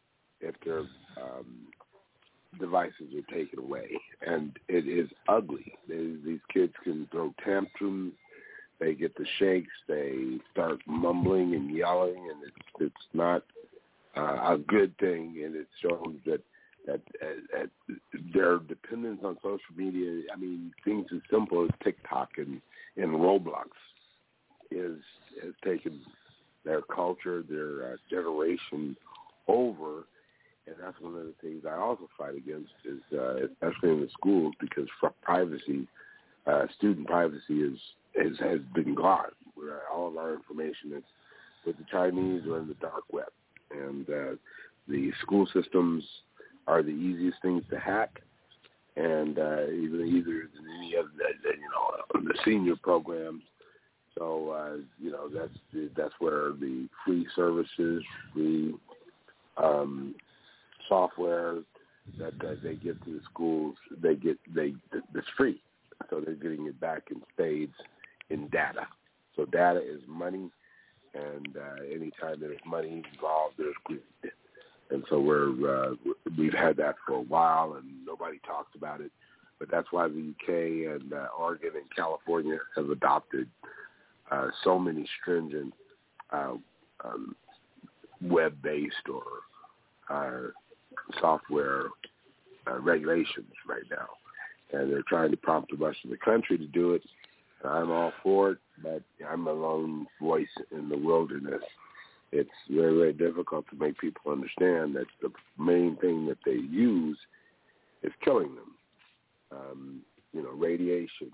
if their um, devices are taken away. And it is ugly. They, these kids can throw tantrums. They get the shakes. They start mumbling and yelling, and it's it's not uh, a good thing. And it shows that that, uh, that their dependence on social media. I mean, things as simple as TikTok and, and Roblox is has taken their culture, their uh, generation over. And that's one of the things I also fight against, is uh, especially in the schools, because privacy, uh, student privacy is, is has been gone. Where all of our information is with the Chinese or in the dark web, and uh, the school systems are the easiest things to hack, and uh, even either than any of the, you know, the senior programs. So uh, you know that's that's where the free services, free um, software that, that they give to the schools, they get they it's free. So they're getting it back in spades in data. So data is money, and uh, anytime there's money involved, there's greed. And so we're uh, we've had that for a while, and nobody talks about it. But that's why the U K and uh, Oregon and California have adopted uh, so many stringent uh, um, web-based or uh, software uh, regulations right now. And they're trying to prompt the rest of the country to do it. And I'm all for it, but I'm a lone voice in the wilderness. It's very, very difficult to make people understand that the main thing that they use is killing them. Um, you know, radiation,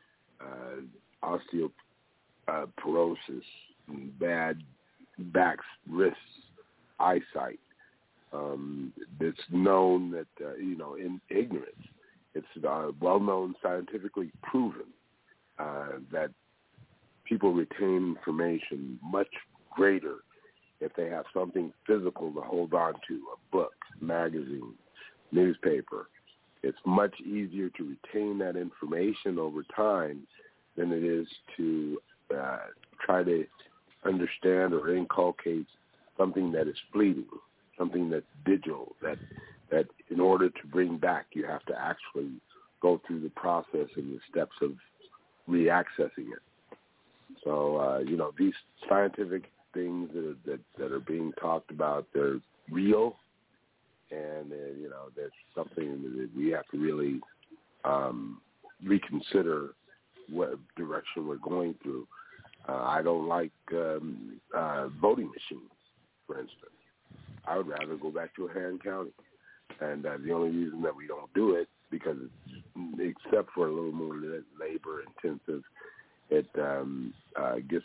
uh, osteoporosis, bad backs, wrists, eyesight. Um, it's known that, uh, you know, in ignorance, it's uh, well-known, scientifically proven uh, that people retain information much greater if they have something physical to hold on to, a book, magazine, newspaper. It's much easier to retain that information over time than it is to uh, try to understand or inculcate something that is fleeting, something that's digital, that that in order to bring back, you have to actually go through the process and the steps of reaccessing it. So, uh, you know, these scientific things that are, that, that are being talked about, they're real, and, uh, you know, that's something that we have to really um, reconsider what direction we're going through. Uh, I don't like um, uh, voting machines, for instance. I would rather go back to a hand counting. And uh, the only reason that we don't do it, because it's, except for a little more labor intensive, it um, uh, gets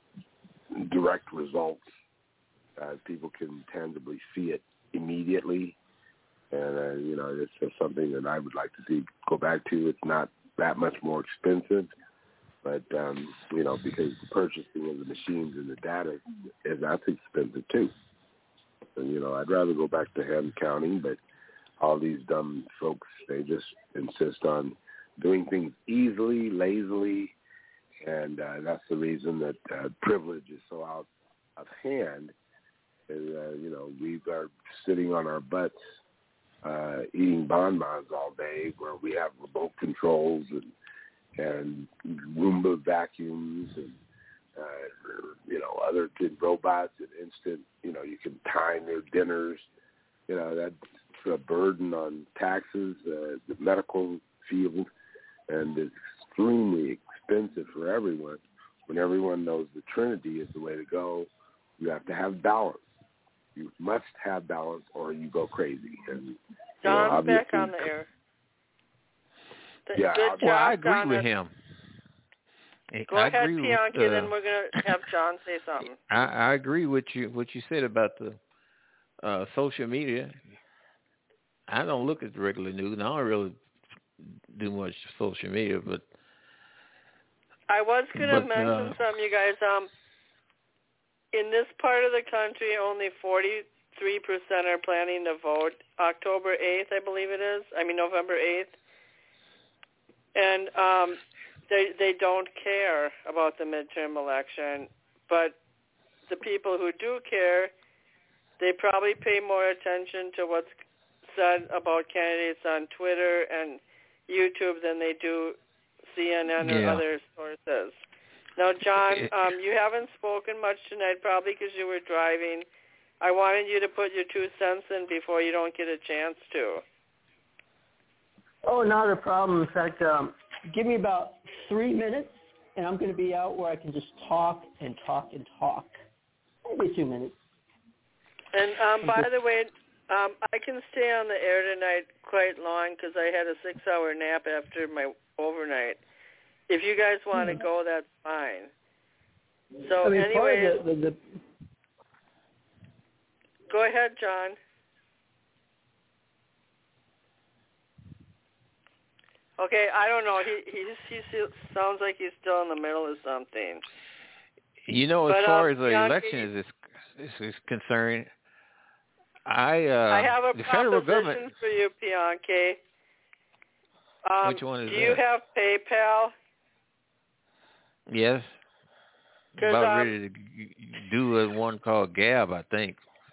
direct results. Uh, people can tangibly see it immediately. And, uh, you know, it's just something that I would like to see go back to. It's not that much more expensive, but, um, you know, because the purchasing of the machines and the data is that's expensive too. And, you know, I'd rather go back to hand counting, but all these dumb folks, they just insist on doing things easily, lazily, and uh, that's the reason that uh, privilege is so out of hand. And, uh, you know, we are sitting on our butts uh, eating bonbons all day, where we have remote controls and and Roomba vacuums and uh, you know, other good robots and instant. You know, you can time their dinners. You know, that's a burden on taxes, uh, the medical field, and it's extremely expensive for everyone. When everyone knows the Trinity is the way to go, you have to have balance. You must have balance, or you go crazy. And John's you know, back on the air. Yeah, Good well, job, I agree John. with him. Go I ahead, agree Bianchi, with, uh, then we're going to have John say something. I, I agree with you what you said about the uh, social media. I don't look at the regular news, and I don't really do much social media, but I was going to but, mention uh, some, you guys. Um, in this part of the country, only forty-three percent are planning to vote October eighth, I believe it is. I mean, November eighth. And um, they they don't care about the midterm election, but the people who do care they probably pay more attention to what's said about candidates on Twitter and YouTube than they do C N N or Yeah. other sources. Now, John, um, you haven't spoken much tonight, probably because you were driving. I wanted you to put your two cents in before you don't get a chance to. Oh, not a problem. In fact, um, give me about three minutes, and I'm going to be out where I can just talk and talk and talk. Maybe two minutes. And um, by the way, um, I can stay on the air tonight quite long because I had a six-hour nap after my overnight. If you guys want to mm-hmm. go, that's fine. So, I mean, anyways, the, the, the... go ahead, John. Okay, I don't know. He he he sounds like he's still in the middle of something. You know, as but, far um, as the Bianchi, election is, is is concerned, I uh, I have a the federal proposition government. for you, Bianchi. Um, Which one is do that? you have PayPal? Yes. About um, ready to do a one called Gab, I think.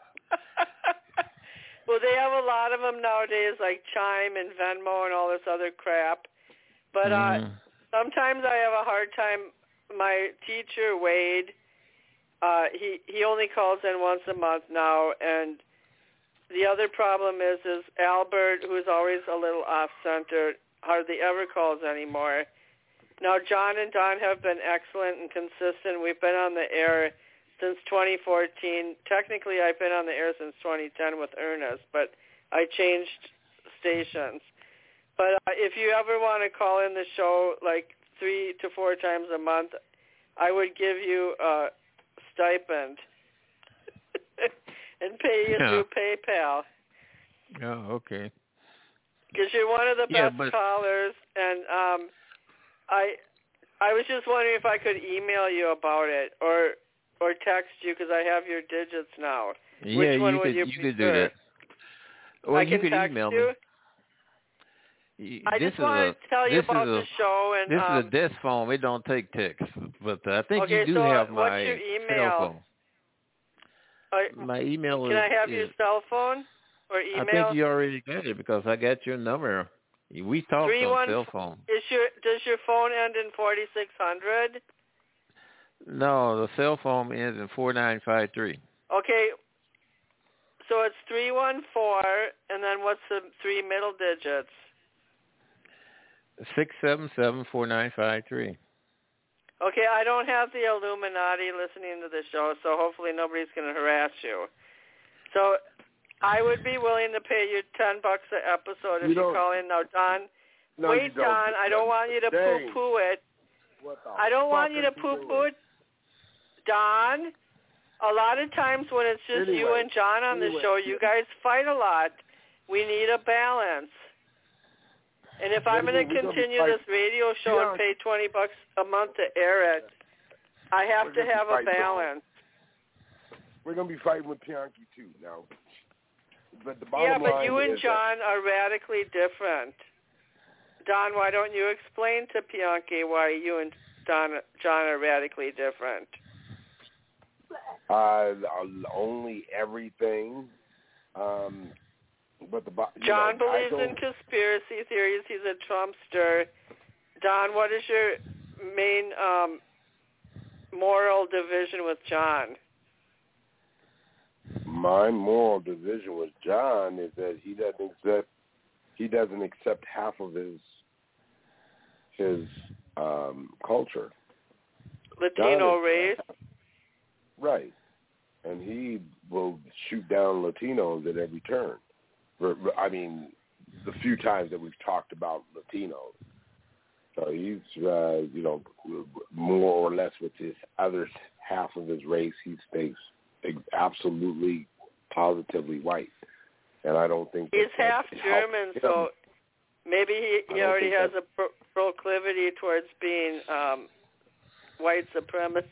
Well, they have a lot of them nowadays, like Chime and Venmo and all this other crap. But mm. uh, sometimes I have a hard time. My teacher, Wade, uh, he, he only calls in once a month now. And the other problem is, is Albert, who's always a little off-center, hardly ever calls anymore. Now, John and Don have been excellent and consistent. We've been on the air since twenty fourteen. Technically, I've been on the air since twenty ten with Ernest, but I changed stations. But uh, if you ever want to call in the show like three to four times a month, I would give you a stipend and pay you yeah. through PayPal. Oh, okay. Because you're one of the yeah, best but... callers, and um, I I was just wondering if I could email you about it or or text you because I have your digits now. Yeah, Which one you would could you, you prefer? could do that. Well, I you can could text email you. me. I this just is wanted a, to tell you this about is a, the show. And This um, is a desk phone. It don't take text. But uh, I think okay, you do so have what's my your email? cell phone. Uh, My email can is... I have is, your cell phone or email? I think you already got it because I got your number. We talked Three on one, cell phone. Is your does your phone end in forty six hundred? No, the cell phone ends in four nine five three. Okay, so it's three one four, and then what's the three middle digits? Six seven seven four nine five three. Okay, I don't have the Illuminati listening to the show, so hopefully nobody's going to harass you. So I would be willing to pay you ten bucks an episode if you, you call in now, Don. No, wait, Don, I don't want you to Dang. poo-poo it. What the I don't want fuck you to poo-poo it. Don, a lot of times when it's just anyway, you and John on anyway, the show, you guys fight a lot. We need a balance. And if I'm going to continue this radio show yeah. and pay twenty bucks a month to air it, I have to have a balance. We're going to be fighting with Bianchi too now. But the bottom yeah, but line you and is John that... are radically different. Don, why don't you explain to Bianchi why you and Don, John are radically different? Uh, only everything. Um, but the John know, believes in conspiracy theories. He's a Trumpster. Don, what is your main um, moral division with John? My moral division with John is that he doesn't accept he doesn't accept half of his his um, culture. Latino race. Right. And he will shoot down Latinos at every turn. I mean, the few times that we've talked about Latinos. So he's, uh, you know, more or less with his other half of his race, he stays absolutely, positively white. And I don't think... He's half German, so maybe he, he already has a pro- proclivity towards being um, white supremacy.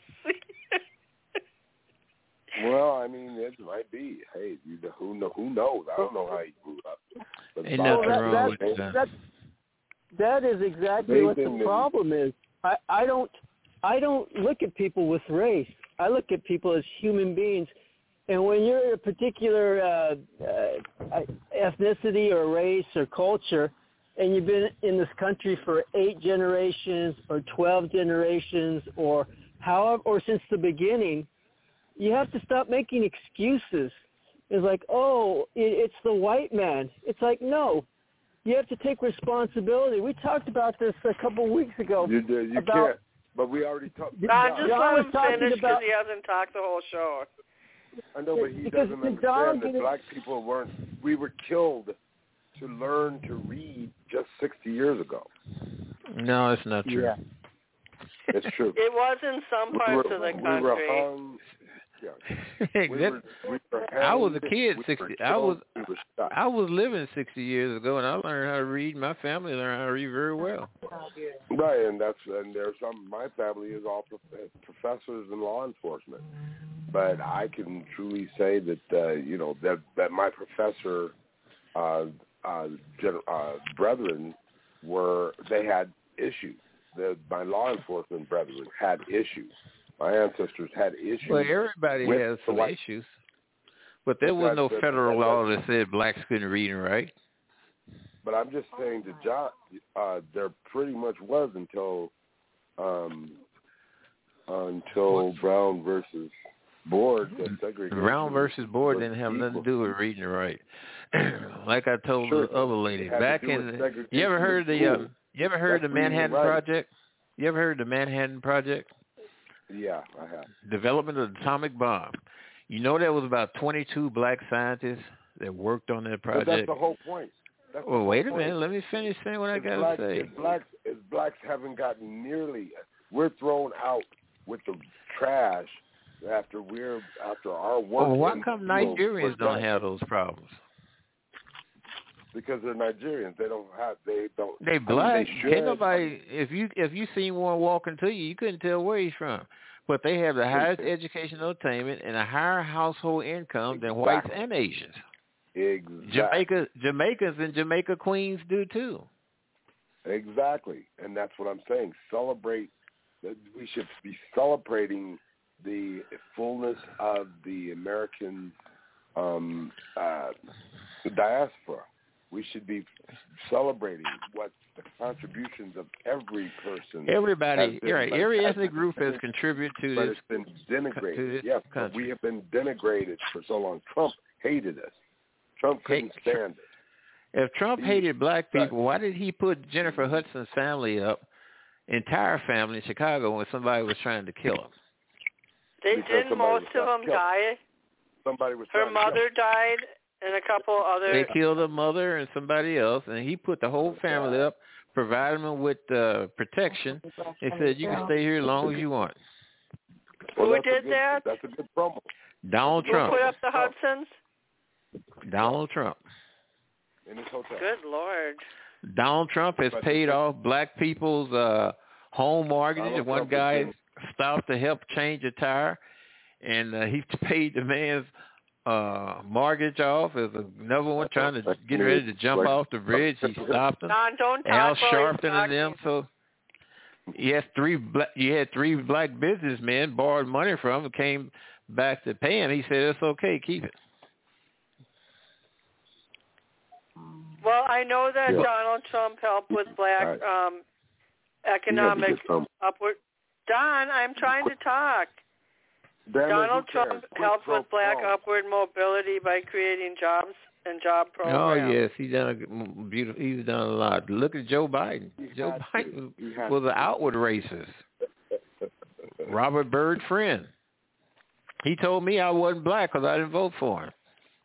Well, I mean, it might be. Hey, you know, who know, who knows? I don't know how he grew up. But Ain't nothing that, wrong that, with that. that. That is exactly what the problem is. I, I don't I don't look at people with race. I look at people as human beings. And when you're a particular uh, uh, ethnicity or race or culture, and you've been in this country for eight generations or twelve generations or however, or since the beginning, you have to stop making excuses. It's like, oh, it, it's the white man. It's like, no, you have to take responsibility. We talked about this a couple of weeks ago. You, do, you about, can't, but we already talked. Don, just John let was him finish because about, he hasn't talked the whole show. I know, but he because doesn't Don understand that didn't- black people weren't, we were killed to learn to read just sixty years ago. No, it's not true. Yeah. It's true. It was in some We parts were, of the we country. were hung. Yeah. We were, we were hanged, I was a kid. we Sixty. were I was. killed, we were shot. I was living sixty years ago, and I learned how to read. My family learned how to read very well. Right, and that's and there's some. My family is all prof- professors in law enforcement, but I can truly say that uh, you know that that my professor, uh, uh, gen- uh, brethren, were they had issues. The, my law enforcement brethren had issues. My ancestors had issues. Well, everybody with has the some white- issues, but there was That- no that- federal that- law that said blacks couldn't read and write. But I'm just saying to John, uh, there pretty much was until um, until Brown versus Board. That segregation Brown versus Board was didn't have nothing equal. to do with reading and writing. Like I told Sure. the other lady It had to back do with in. segregation You ever heard in the? school. Um, you ever heard That's the reading and Manhattan writing. Project? You ever heard the Manhattan Project? Yeah, I have. Development of the atomic bomb. You know there was about twenty-two black scientists that worked on that But that's project. the whole point. That's the Well, whole wait a point. minute. Let me finish saying what I If got to blacks, say. If blacks, if blacks haven't gotten nearly, we're thrown out with the trash after we're after our work. Well, why in come field was Nigerians don't done. have those problems? Because they're Nigerians. They don't have. They don't. They I mean, black. they should. Can't nobody. If you if you seen one walking to you, you couldn't tell where he's from. But they have the highest educational attainment and a higher household income than whites Exactly. and Asians. Exactly. Jamaica, Jamaicans and Jamaica Queens do too. Exactly, and that's what I'm saying. Celebrate. We should be celebrating the fullness of the American um, uh, diaspora. We should be celebrating what the contributions of every person. Everybody, has been, you're right. but Every has ethnic been- group has contributed to But this. it's been denigrated. to this Yes, but country. we have been denigrated for so long. Trump hated us. Trump couldn't Hey, stand it. If Trump He- hated black right. people, why did he put Jennifer Hudson's family up, entire family in Chicago when somebody was trying to kill him? They Because didn't somebody most was of trying them to kill die. Somebody was Her trying to kill mother died, and a couple other. They killed her mother and somebody else, and he put the whole family up, provided them with uh, protection, and said, you can stay here as long as you want. Well, Who that's a did good- that? That's a good promo. Donald Who Trump. put up the Hudsons? Donald Trump. In his hotel. Good Lord. Donald Trump has paid off black people's uh, home mortgages. Donald One Trump has guy been- stopped to help change a tire, and uh, he paid the man's uh, mortgage off. As another one trying to get ready to jump off the bridge, he stopped him. Don, don't talk Al while he's Sharpton and talking. them. So you had three black, you had three black businessmen borrowed money from him, came back to pay him. He said, "It's okay, keep it." Well, I know that Yeah. Donald Trump helped with black Right. um, He had to economic get some- upward. Don, I'm trying to talk. Damn it, Donald who Trump cares? Quid helped pro with black quo. upward mobility by creating jobs and job Oh programs. yes, he done a g- beautiful. He's done a lot. Look at Joe Biden. He Joe had to. Biden He had was to. an outward racist. Robert Byrd friend. He told me I wasn't black because I didn't vote for him.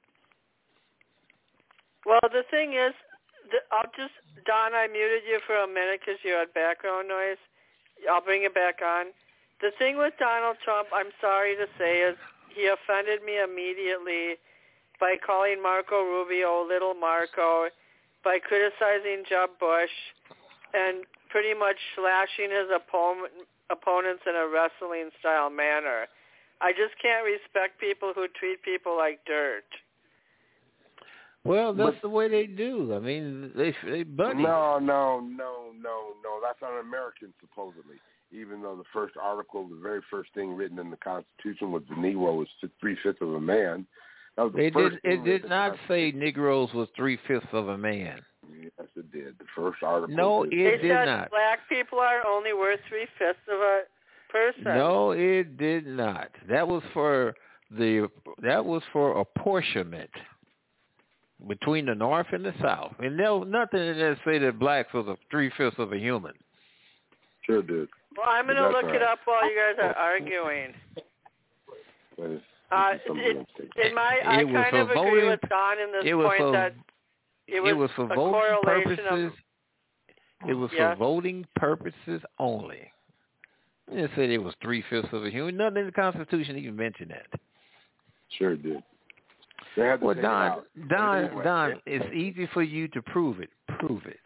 Well, the thing is, the, I'll just, Don, I muted you for a minute because you had background noise. I'll bring it back on. The thing with Donald Trump, I'm sorry to say, is he offended me immediately by calling Marco Rubio Little Marco, by criticizing Jeb Bush, and pretty much slashing his opponent, opponents in a wrestling-style manner. I just can't respect people who treat people like dirt. Well, that's But- the way they do. I mean, they they buddy. No, no, no, no, no. That's un-American, supposedly. even though the first article, the very first thing written in the Constitution was the Negro was three-fifths of a man. That was the it first did, thing it did not say Negroes was three-fifths of a man. Yes, it did. The first article. No, did. it they did said not. Black people are only worth three-fifths of a person. No, it did not. That was for the that was for apportionment between the North and the South. And there was nothing in there say that blacks was a three-fifths of a human. Sure did. Well, I'm going to look right. it up while you guys are arguing. Is, uh, it, in my, it I was kind of agree voting, with Don in this it was point for, that it was, it was for a voting correlation purposes. Of, it was yes. for voting purposes only. It said it was three-fifths of a human. Nothing in the Constitution even mentioned that. Sure did. They had to Well, take Don, it out. Don, Anyway, Don, yeah. it's easy for you to prove it. Prove it.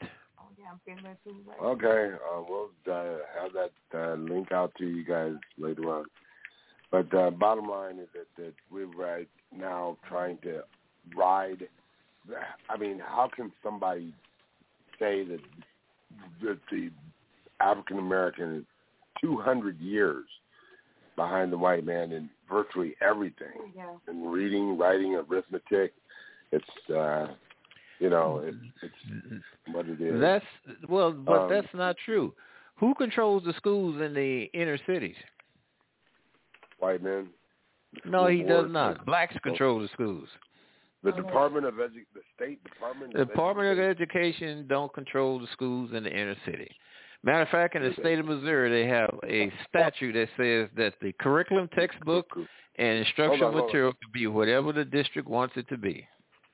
Okay, uh, we'll uh, have that uh, link out to you guys later on. But uh, bottom line is that, that we're right now trying to ride. I mean, how can somebody say that, that the African American is two hundred years behind the white man in virtually everything? Yeah. In reading, writing, arithmetic, it's uh, you know, it, it's what it is. That's well, but Um, that's not true. Who controls the schools in the inner cities? White men. No, he does Board, not. Blacks control the schools. The Department of Edu- the State Department. The of Department of Education. Education don't control the schools in the inner city. Matter of fact, in the state of Missouri, they have a statute that says that the curriculum, textbook, and instructional hold on, hold material can be whatever the district wants it to be.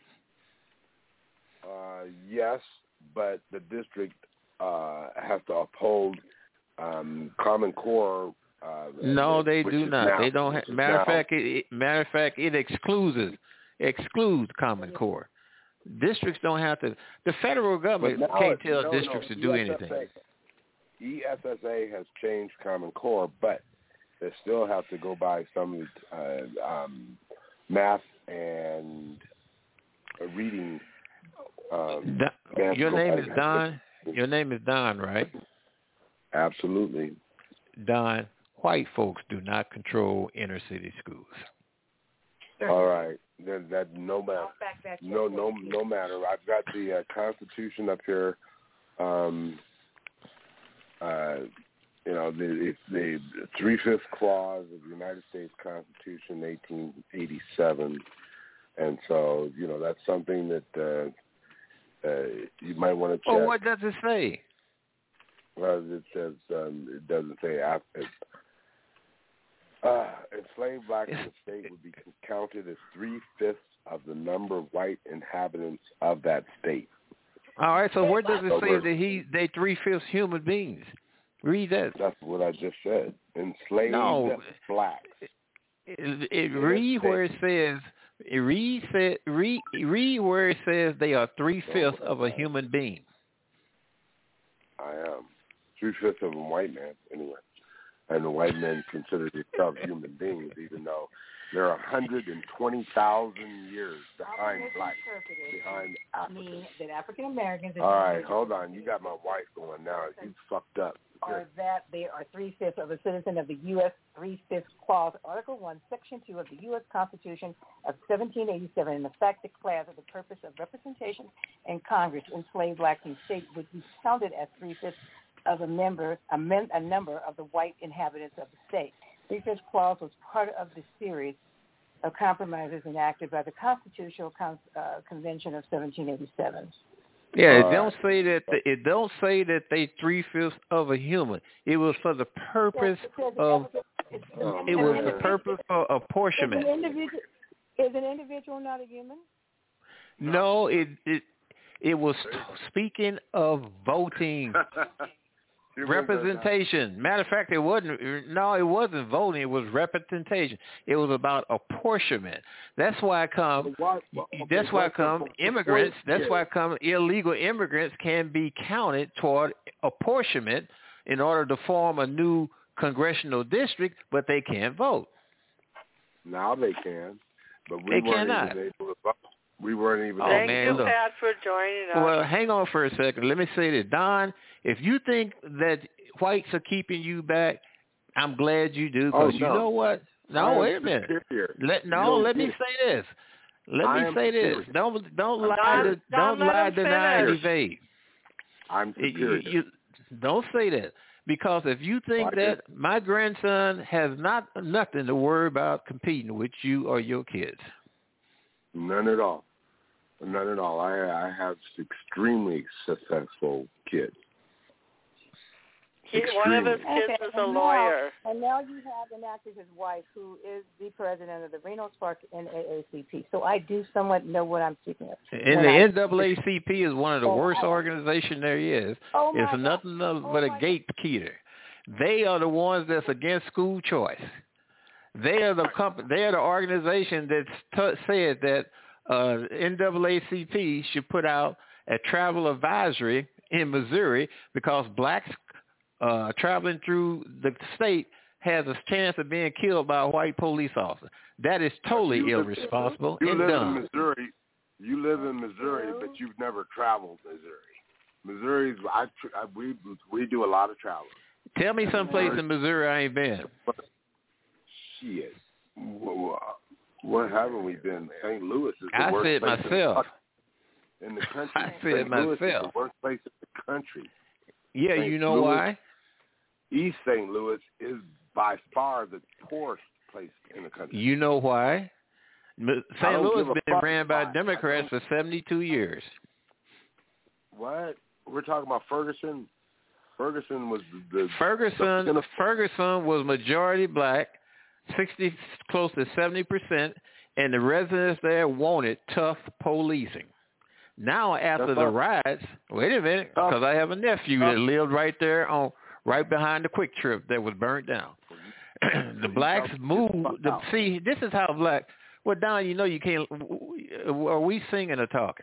Uh, yes, but the district uh, has to uphold um, Common Core. Uh, No, they which do is not. now- They don't. which Ha- is matter of now- fact, it, it, matter of fact, it excludes excludes Common Core. Districts don't have to. The federal government But now can't it- tell no, districts no, to do E S S A anything. E S S A has changed Common Core, but they still have to go by some uh, um, math and uh, reading. Um, Don, your name is Don. Your name is Don, right? Absolutely. Don, white folks do not control inner city schools. All right. Then that no matter. No, no, no matter. I've got the uh, Constitution up here. Um, uh, you know, the it's the three-fifths clause of the United States Constitution, eighteen eighty-seven, and so you know that's something that uh, uh, you might want to check. Well, what does it say? Well, it says um, it doesn't say after. Uh, enslaved blacks in the state would be counted as three-fifths of the number of white inhabitants of that state. All right, so where does it So say we're- that he they three-fifths human beings? Read that. That's what I just said. Enslaved No. blacks. It, it read where it says it read, say, read read where it says they are three-fifths of a human being. I am. Three-fifths of a white man, anyway. And the white men consider themselves human beings, even though they're one hundred twenty thousand years behind blacks, behind Africans. Mean that African Americans. All right, hold on. You got my wife going now. You fucked up. Or that they are three-fifths of a citizen of the U S Three-Fifths Clause, Article one, Section two of the U S Constitution of seventeen eighty-seven, and the fact declares that the purpose of representation in Congress enslaved blacks in state would be counted as three-fifths of a member, a, mem- a number of the white inhabitants of the state. Three-fifths Clause was part of the series of compromises enacted by the Constitutional Con- uh, Convention of seventeen eighty-seven. Yeah, it All don't right. say that. The, it don't say that they three-fifths of a human. It was for the purpose of. It's, Oh, It was man. the purpose for Is apportionment. an individual is an individual not a human? No, it it it was speaking of voting. Representation. Matter of fact, it wasn't. No, it wasn't voting. It was representation. It was about apportionment. That's why come. That's why come immigrants. That's why come illegal immigrants can be counted toward apportionment in order to form a new congressional district, but they can't vote. Now they can, but we They weren't cannot. even able to vote. We weren't even. Oh, Thank man, you, look. Pat, for joining us. Well, hang on for a second. Let me say this. Don, if you think that whites are keeping you back, I'm glad you do, because oh, you no. know what? No, wait a minute. Superior. Let no, let me say this. Let I me say superior. this. Don't don't I'm lie Don, to, Don, don't let lie, him deny, and finish. evade. I'm superior. You, you, don't say that, because if you think Why that my grandson has not nothing to worry about competing with you or your kids. None at all. None at all. I I have extremely successful kids. He, one of his Extremely. kids Okay, is a and now- lawyer. And now you have enacted his wife, who is the president of the Reno Sparks N double A C P. So I do somewhat know what I'm speaking of. And When the I- N double A C P is one of the Oh, worst I- organization there is. Oh, my It's God. nothing else Oh, but a my God. gatekeeper. They are the ones that's against school choice. They are the company. They are the organization that t- said that uh, N double A C P should put out a travel advisory in Missouri because blacks uh, traveling through the state has a chance of being killed by a white police officer. That is totally You live- irresponsible You and live dumb. in Missouri. You live in Missouri, but you've never traveled Missouri. Missouri's. I, tr- I we we do a lot of traveling. Tell me someplace in Missouri I ain't been. Shit. What, what haven't we been? Saint Louis is the I worst said place myself. in the country. I said Saint Louis is myself. the worst place in the country. Yeah, Saint you know Louis, why? East Saint Louis is by far the poorest place in the country. You know why? M- I Saint don't Louis give a been fuck ran by why. I Democrats for seventy-two years. What? We're talking about Ferguson? Ferguson was the... the Ferguson the, Ferguson was majority black, sixty close to seventy percent, and the residents there wanted tough policing. Now after That's the right. riots, wait a minute, because I have a nephew that lived right there on right behind the Quick Trip that was burnt down. The blacks moved. The, see, this is how black. Well, Don, you know you can't. Are we singing or talking?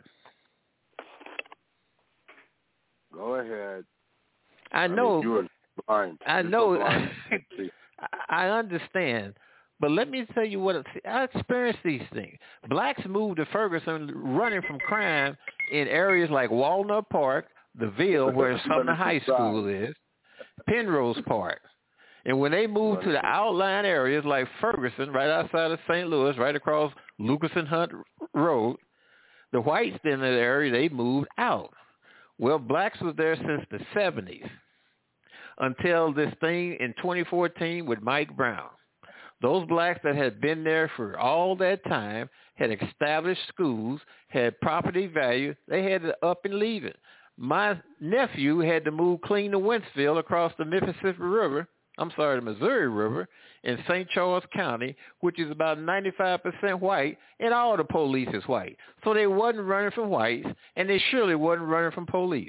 Go ahead. I know. I, mean, you were blind. I You're know. so blind. I understand, but let me tell you what I experienced these things. Blacks moved to Ferguson, running from crime in areas like Walnut Park, the Ville, where Sumner High School is, Penrose Park. And when they moved to the outlying areas like Ferguson, right outside of Saint Louis, right across Lucas and Hunt Road, the whites in that area, they moved out. Well, blacks was there since the seventies until this thing in twenty fourteen with Mike Brown. Those blacks that had been there for all that time had established schools, had property value. They had to up and leave it. My nephew had to move clean to Wentzville across the Mississippi River, I'm sorry, the Missouri River, in Saint Charles County, which is about ninety-five percent white, and all the police is white. So they wasn't running from whites, and they surely wasn't running from police.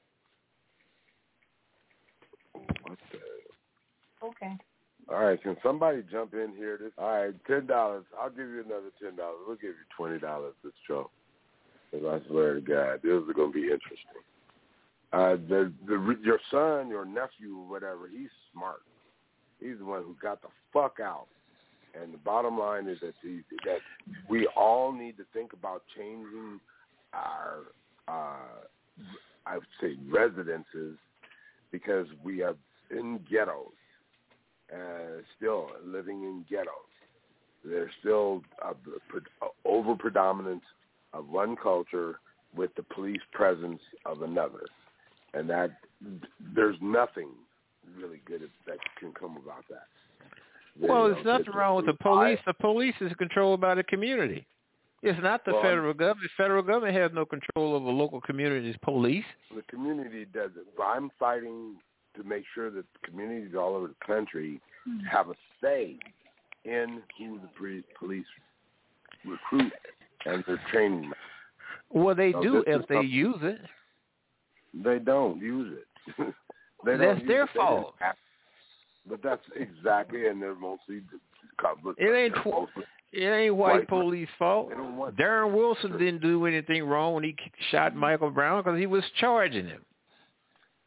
What the? Okay. All right, can somebody jump in here? This, all right, ten dollars. I'll give you another ten dollars. We'll give you twenty dollars this show. Because I swear to God, this is going to be interesting. Uh, the, the your son, your nephew, or whatever, he's smart. He's the one who got the fuck out. And the bottom line is that he, that we all need to think about changing our, uh, I would say, residences, because we are in ghettos, uh, still living in ghettos. There's still a, a over predominance of one culture with the police presence of another. And that there's nothing really good that can come about that. Well, You there's know, nothing it's- wrong with the police. The police is controlled by the community. It's not the Well, federal government. The federal government has no control over local communities' police. The community does it. I'm fighting to make sure that communities all over the country have a say in who the pre- police recruit and their training. Well, they So do this if is they something- use it. They don't use it. they don't That's use their it. They fault. didn't have- But that's exactly, and they're mostly It ain't tw- mostly, it ain't white White- police fault. they don't want Darren Wilson Sure. didn't do anything wrong when he shot Michael Brown because he was charging him.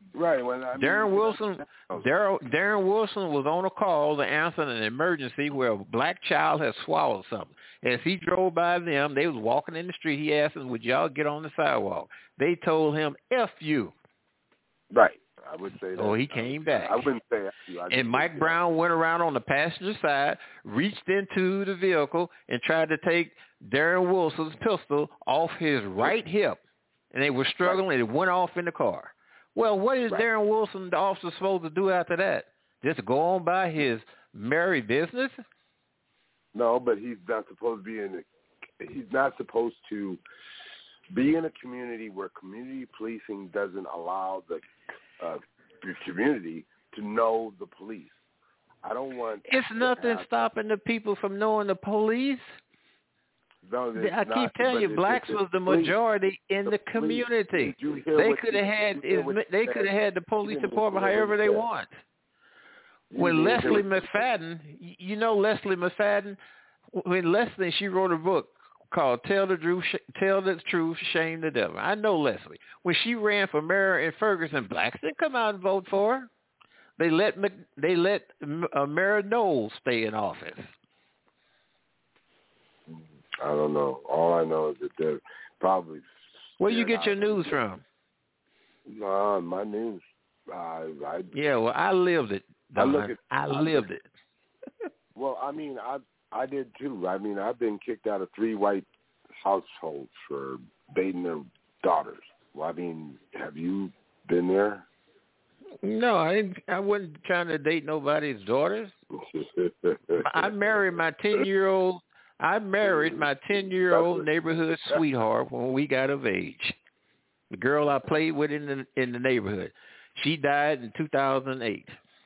Right. When I mean, Darren Wilson, Darren, Darren Wilson was on a call to answer an emergency where a black child had swallowed something. As he drove by them, they was walking in the street. He asked them, "Would y'all get on the sidewalk?" They told him, "F you." Right. I would say that. Oh, he came back. I wouldn't say F you. And Mike Brown went around on the passenger side, reached into the vehicle, and tried to take Darren Wilson's pistol off his right hip. And they were struggling, right. And it went off in the car. Well, what is right. Darren Wilson, the officer, supposed to do after that? Just go on by his merry business? No, but he's not supposed to be in. A, he's not supposed to be in a community where community policing doesn't allow the uh, the community to know the police. I don't want. It's nothing have, stopping the people from knowing the police. No, I keep not, telling you, blacks was the majority in the, the community. They could have had they could have had the police department however they want. When Leslie McFadden, you know Leslie McFadden, when Leslie she wrote a book called "Tell the Truth, Tell the Truth, Shame the Devil." I know Leslie. When she ran for mayor in Ferguson, blacks didn't come out and vote for her. They let they let uh, Mayor Knowles stay in office. I don't know. All I know is that they're probably. Where you get your news from? Uh, my news. Uh, I, yeah, well, I lived it. I, look at, I lived it. Well, I mean, I I did too. I mean, I've been kicked out of three white households for dating their daughters. Well, I mean, have you been there? No, I didn't, I wasn't trying to date nobody's daughters. I married my ten-year-old. I married my ten-year-old neighborhood sweetheart when we got of age. The girl I played with in the in the neighborhood. She died in two thousand eight.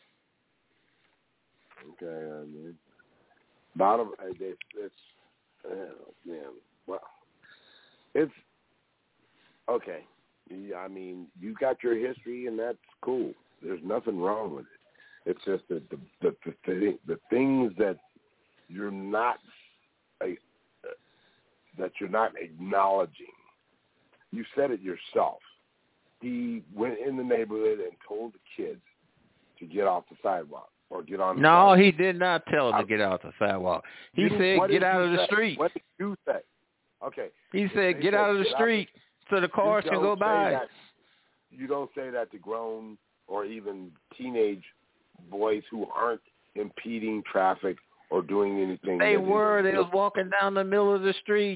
Okay, I mean, bottom. It's, it's oh, man. Well, it's okay. I mean, you got your history, and that's cool. There's nothing wrong with it. It's just that the the the, the, the things that you're not uh, that you're not acknowledging. You said it yourself. He went in the neighborhood and told the kids to get off the sidewalk or get on the No, sidewalk. He did not tell them to get off the sidewalk. He you, said, get out of the say? street. What did you say? Okay. He said, get said, out of the street so the cars can go by. That, you don't say that to grown or even teenage boys who aren't impeding traffic or doing anything. They were. They was walking down the middle of the street.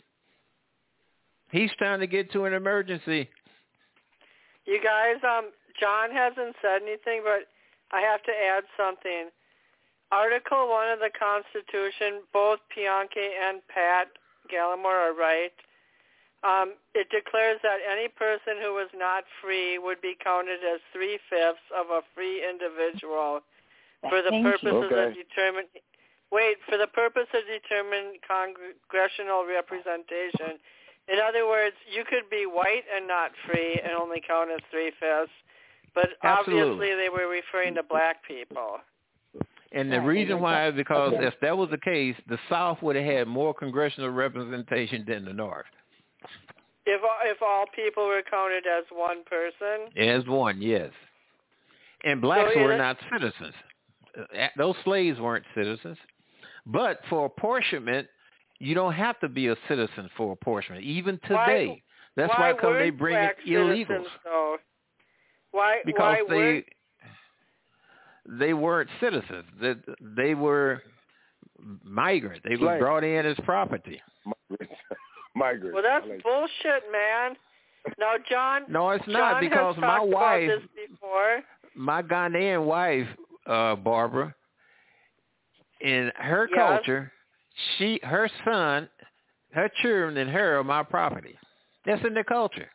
He's trying to get to an emergency. You guys, um, John hasn't said anything, but I have to add something. Article one of the Constitution, both Bianchi and Pat Gallimore are right. Um, it declares that any person who is not free would be counted as three-fifths of a free individual for the purposes okay. of determine. Wait, for the purpose of determining congressional representation. In other words, you could be white and not free and only count as three-fifths, but Absolutely. Obviously they were referring to black people. And the reason why is because if that was the case, the South would have had more congressional representation than the North. If if all people were counted as one person? As one, yes. And blacks so were not citizens. Those slaves weren't citizens. But for apportionment, you don't have to be a citizen for apportionment, even today. Why, That's why, why come they bring in illegals. Though? Why? Because why they weren't... they weren't citizens. They, they were migrants. They were brought in as property. Migrants. Well, that's like... bullshit, man. Now, John. No, it's John not because has my talked wife, about this before. my Ghanaian wife, uh, Barbara, in her yes. culture, she, her son, her children, and her are my property. That's in their culture.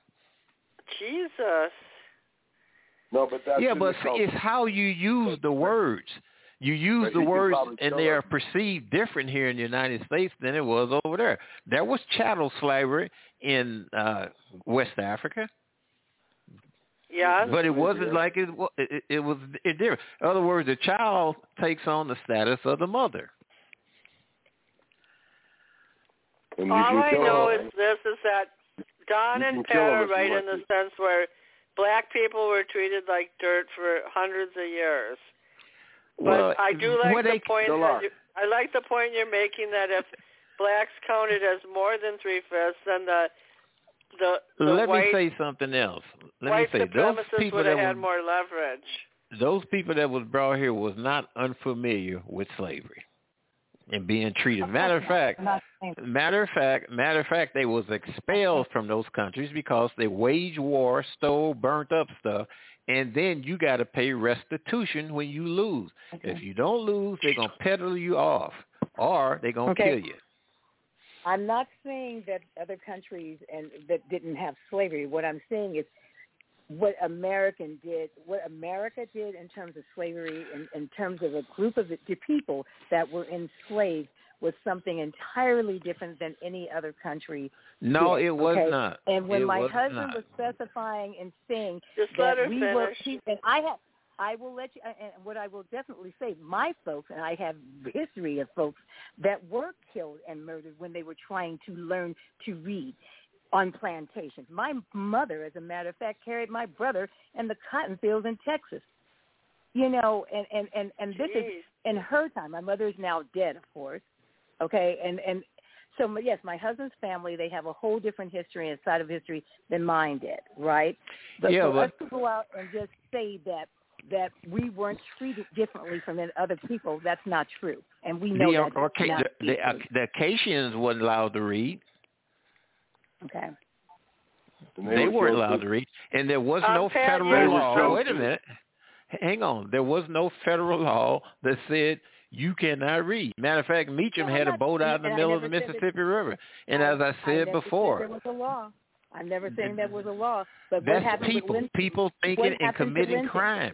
Jesus. No, but that's yeah, but see, it's how you use the words. You use but the words, and they us. are perceived different here in the United States than it was over there. There was chattel slavery in uh, West Africa. Yeah. But it wasn't like it, it, it was it different. In other words, the child takes on the status of the mother. All I know is this, is that Don and Pat are right in the sense where black people were treated like dirt for hundreds of years. But well, I do like the they, point that you, I like the point you're making that if blacks counted as more than three fifths, then the the, the let white, me say something else. Let white me say those supremacists people would that have had was, more leverage. Those people that was brought here was not unfamiliar with slavery and being treated. Matter of fact, matter of fact, matter of fact, they was expelled from those countries because they waged war, stole, burnt up stuff, and then you got to pay restitution when you lose. Okay. If you don't lose, they're gonna peddle you off, or they're gonna okay. kill you. I'm not saying that other countries and that didn't have slavery. What I'm saying is what American did, what America did in terms of slavery, in, in terms of a group of the people that were enslaved, was something entirely different than any other country. No, did, it was okay? not. And when it my was husband not. was specifying and saying Just that let her we finish. were, and I have, I will let you, and what I will definitely say, my folks, and I have history of folks that were killed and murdered when they were trying to learn to read on plantations. My mother, as a matter of fact, carried my brother in the cotton fields in Texas. You know, and, and, and, and this Jeez. is in her time. My mother is now dead, of course. Okay, and, and so, yes, my husband's family, they have a whole different history and side of history than mine did, right? But yeah, for but, us to go out and just say that that we weren't treated differently from other people, that's not true. And we know the, that. okay, not the, the, uh, the Acacians wasn't allowed to read. Okay. They, they were weren't allowed to read. And there was um, no Pat, federal you- law. Wait a minute. Hang on. There was no federal law that said you cannot read. Matter of fact, Meacham No, had not, a boat out in the middle of the Mississippi River. And I, as I said I before, there was a law. I'm never saying there was a law. But that's what happened people, with Lynching? people thinking and committing Lynching? crimes.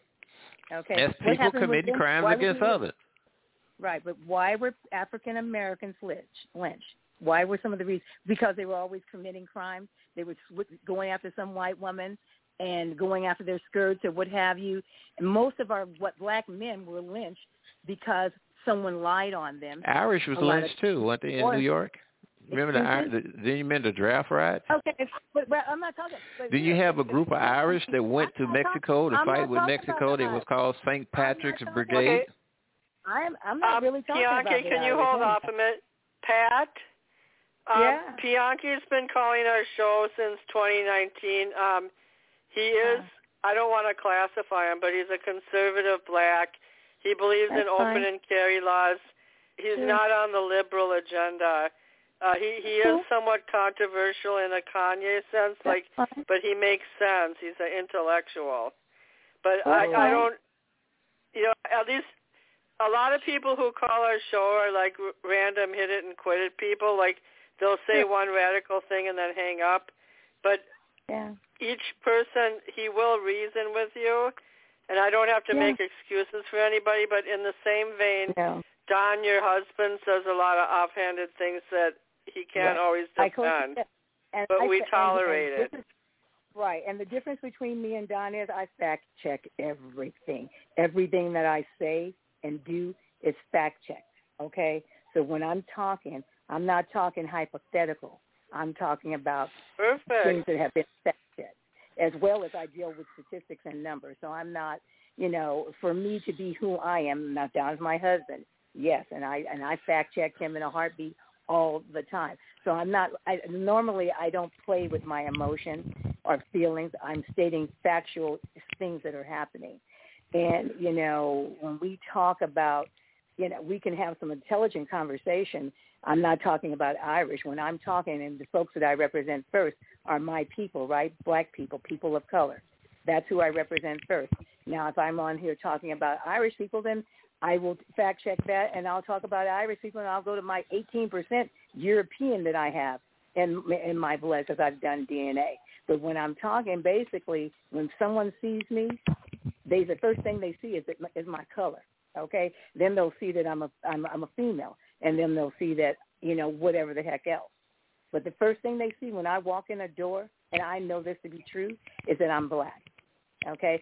Okay. That's What people happened with committing Lynching? crimes Why against was he, others. Right, but why were African Americans lynched? lynched? Why were some of the reasons? Because they were always committing crimes. They were going after some white woman and going after their skirts or what have you. And most of our what black men were lynched because someone lied on them. Irish was lynched too, weren't they, in New York? Remember the, the didn't you remember the draft riots? Okay, but, but I'm not talking. But Did you have a group of Irish that went to Mexico to I'm fight with talking Mexico? about It was called Saint Patrick's Brigade. Okay. I'm I'm not um, really talking Bianchi, about the can you Irish hold anyway. off a minute? Pat? Um, Yeah. Bianchi's been calling our show since twenty nineteen. Um, he is, I don't want to classify him, but he's a conservative black. He believes That's in open fine. and carry laws. He's Sure. not on the liberal agenda. Uh, he he Cool. is somewhat controversial in a Kanye sense, That's like, fine. but he makes sense. He's an intellectual. But That's I, I fine. don't, you know, at least a lot of people who call our show are like r- random hit it and quit it people. Like they'll say Sure. one radical thing and then hang up. But Yeah. each person, he will reason with you. And I don't have to Yeah. make excuses for anybody, but in the same vein, No. Don, your husband, says a lot of offhanded things that he can't Right. always I defend. could- and but I, we and- tolerate and it. this is- Right, and the difference between me and Don is I fact check everything. Everything that I say and do is fact checked. Okay, so when I'm talking, I'm not talking hypothetical. I'm talking about Perfect. things that have been fact checked, as well as I deal with statistics and numbers. So I'm not, you know, for me to be who I am. Now Don is my husband, yes, and I and I fact check him in a heartbeat all the time. So I'm not, I, normally I don't play with my emotion or feelings. I'm stating factual things that are happening. And, you know, when we talk about, you know, we can have some intelligent conversation. I'm not talking about Irish. When I'm talking, and the folks that I represent first are my people, right? Black people, people of color. That's who I represent first. Now, if I'm on here talking about Irish people, then I will fact check that, and I'll talk about Irish people, and I'll go to my eighteen percent European that I have in in my blood because I've done D N A. But when I'm talking, basically, when someone sees me, they the first thing they see is that, is my color. Okay, then they'll see that I'm a I'm, I'm a female, and then they'll see that, you know, whatever the heck else. But the first thing they see when I walk in a door, and I know this to be true, is that I'm black. Okay.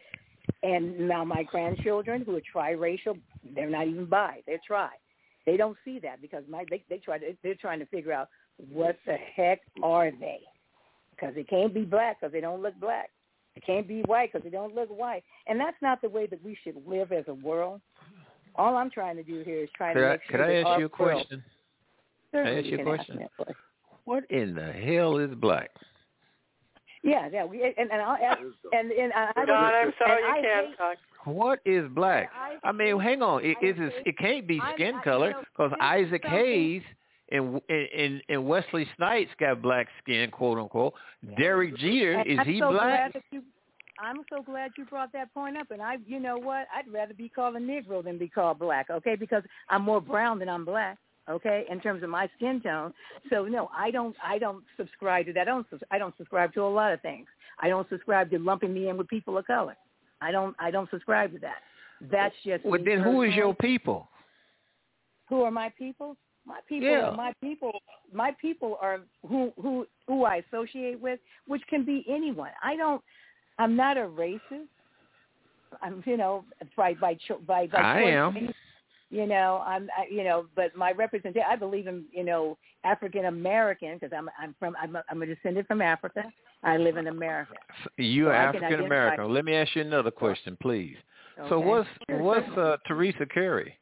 And now my grandchildren who are triracial, they're not even bi, they're tri. They don't see that because my they, they try to they're trying to figure out what the heck are they, because they can't be black because they don't look black. It can't be white because it don't look white. And that's not the way that we should live as a world. All I'm trying to do here is trying could to I, make sure could I that ask you a question? Can I ask you a question? What in the hell is black? Yeah, yeah. We, and, and I'll ask, and, and I, I Don, I'm sorry you I can't hate, talk. What is black? I, I mean, hang on. It, it, is, it can't be skin color because Isaac Hayes and, and and Wesley Snipes got black skin, quote unquote. Derek Jeter, and is I'm he so black? Glad that you, I'm so glad you brought that point up. And I, you know what? I'd rather be called a Negro than be called black. Okay, because I'm more brown than I'm black. Okay, in terms of my skin tone. So no, I don't. I don't subscribe to that. I don't. I don't subscribe to a lot of things. I don't subscribe to lumping me in with people of color. I don't. I don't subscribe to that. That's just. Well, then who is your people? Who are my people? My people yeah. are my people. My people are who who who I associate with, which can be anyone. I don't. I'm not a racist. I'm, you know, by by by. by I am. Choice. You know, I'm, I, you know, but my representation, I believe in, you know, African American because I'm, I'm from, I'm a, I'm a descendant from Africa. I live in America. You are so African American. Let me ask you another question, please. Okay. So what's what's uh, Teresa Carey?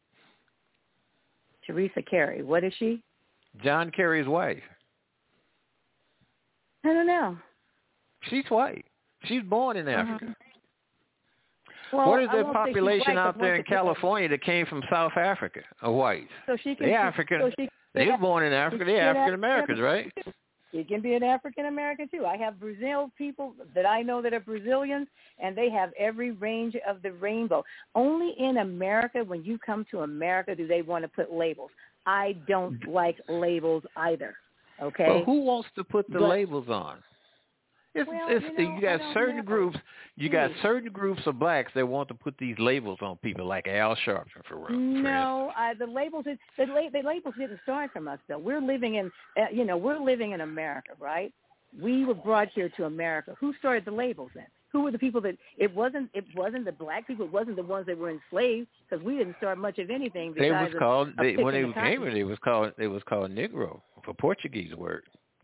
Teresa Carey, what is she? John Kerry's wife. I don't know. She's white. She's born in Africa. Uh-huh. Well, what is the the population out there in California that came from South Africa of whites? So she can. They're African. So she, they were born in Africa. They're African Americans, right? She can be an African American too. I have Brazil people that I know that are Brazilians, and they have every range of the rainbow. Only in America, when you come to America, do they want to put labels. I don't like labels either. Okay. Well, who wants to put the but, labels on? It's, well, it's, you, know, you got certain know. groups. You got certain groups of blacks that want to put these labels on people, like Al Sharpton, for, for No, uh, the labels. The, la- the labels didn't start from us, though. We're living in, uh, you know, we're living in America, right? We were brought here to America. Who started the labels then? Who were the people that? It wasn't. It wasn't the black people. It wasn't the ones that were enslaved, because we didn't start much of anything. They was of, called of they, when they the came here. They was called. They was called Negro, for Portuguese word.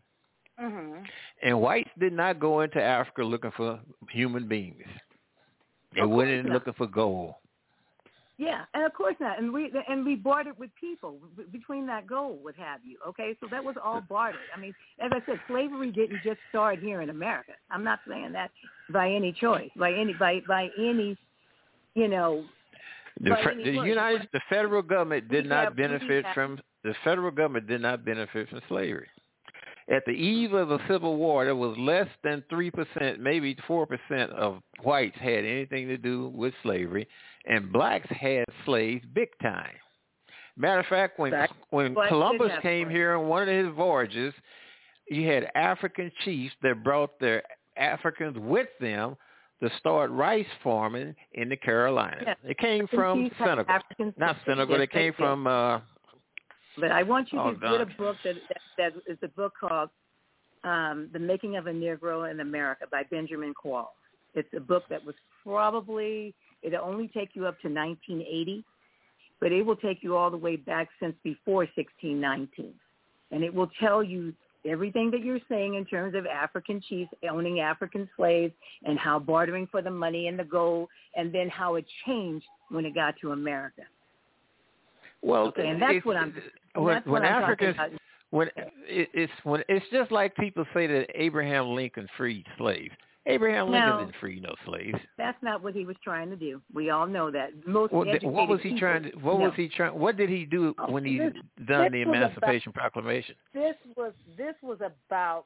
Mm-hmm. And whites did not go into Africa looking for human beings. They Of went in not. looking for gold. Yeah, and of course not. And we and we bartered with people b- between that gold, what have you. Okay, so that was all bartered. I mean, as I said, slavery didn't just start here in America. I'm not saying that by any choice, by any by by any, you know. The, fe- the United, the federal government did not have, benefit have, from the federal government did not benefit from slavery. At the eve of the Civil War, there was less than three percent, maybe four percent of whites had anything to do with slavery, and blacks had slaves big time. Matter of fact, when Black, when Black Columbus came slaves. here on one of his voyages, you had African chiefs that brought their Africans with them to start rice farming in the Carolinas. Yes. They came African from chiefs, Senegal, African not Senegal. yes, They came yes. from. Uh, But I want you oh, to get a book that, that that is a book called um, "The Making of a Negro in America" by Benjamin Qualls. It's a book that was probably it'll only take you up to nineteen eighty, but it will take you all the way back since before sixteen nineteen, and it will tell you everything that you're saying in terms of African chiefs owning African slaves and how bartering for the money and the gold, and then how it changed when it got to America. Well, okay, and that's what I'm. When, that's when what I'm Africans, talking about. when it, it's when it's just like people say that Abraham Lincoln freed slaves. Abraham Lincoln No. didn't free no slaves. That's not what he was trying to do. We all know that. Most Well, educated what was he people, trying to? What no. was he trying? What did he do Oh, when he this, done this the was Emancipation about, Proclamation? This was this was about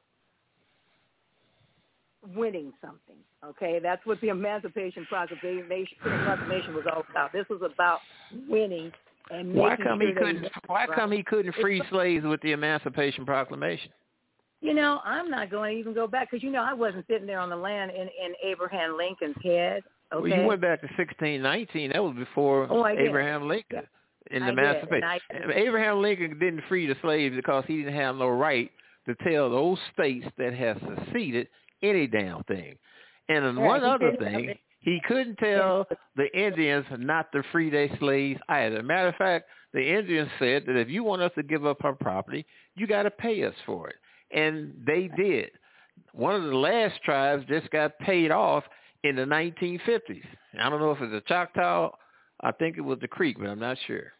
winning something. Okay, that's what the Emancipation Proclamation, Proclamation was all about. This was about winning and making Why come sure he couldn't? that Why right. come he couldn't free It's, slaves with the Emancipation Proclamation? You know, I'm not going to even go back because you know I wasn't sitting there on the land in, in Abraham Lincoln's head. Okay. Well, you went back to sixteen nineteen. That was before oh, I Abraham did. Lincoln Yeah. in the I did, Emancipation. I, Abraham Lincoln didn't free the slaves because he didn't have no right to tell those states that had seceded any damn thing. And then right, one other didn't, thing, he couldn't tell the Indians not to free their slaves either. Matter of fact, the Indians said that if you want us to give up our property, you got to pay us for it. And they did. one of the last tribes just got paid off in the nineteen fifties. I don't know if it's the Choctaw. I think it was the Creek, but I'm not sure.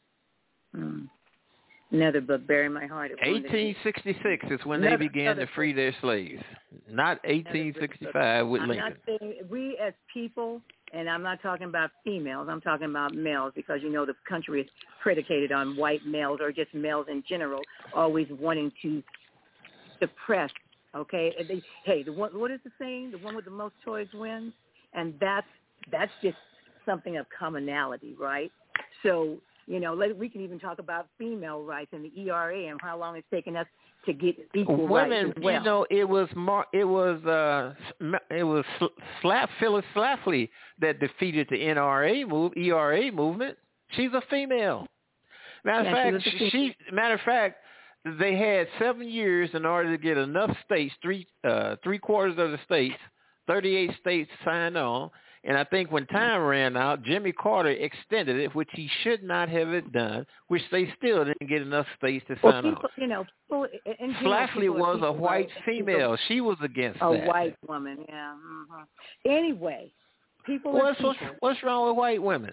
Hmm. Another book, Bury My Heart. eighteen sixty-six is when another, they began to free their slaves, not eighteen sixty-five with I'm Lincoln. Not saying, we as people, and I'm not talking about females, I'm talking about males, because you know the country is predicated on white males or just males in general, always wanting to suppress, okay? And they, hey, the one, what is the saying? The one with the most toys wins? And that's, that's just something of commonality, right? So, you know, let, we can even talk about female rights and the E R A and how long it's taken us to get equal Women, rights as well. you know, it was more, it was uh, it was Slap Phyllis Schlafly that defeated the N R A move, E R A movement. She's a female. Matter yeah, of fact, she, she matter of fact, they had seven years in order to get enough states, three uh, three quarters of the states, thirty-eight states signed on. And I think when time ran out, Jimmy Carter extended it, which he should not have it done, which they still didn't get enough states to well, sign people, on. You know, people, in Schlafly was people, a white female. She was against a that. A white woman, yeah. Mm-hmm. Anyway, people what's, people. what's, what's wrong with white women?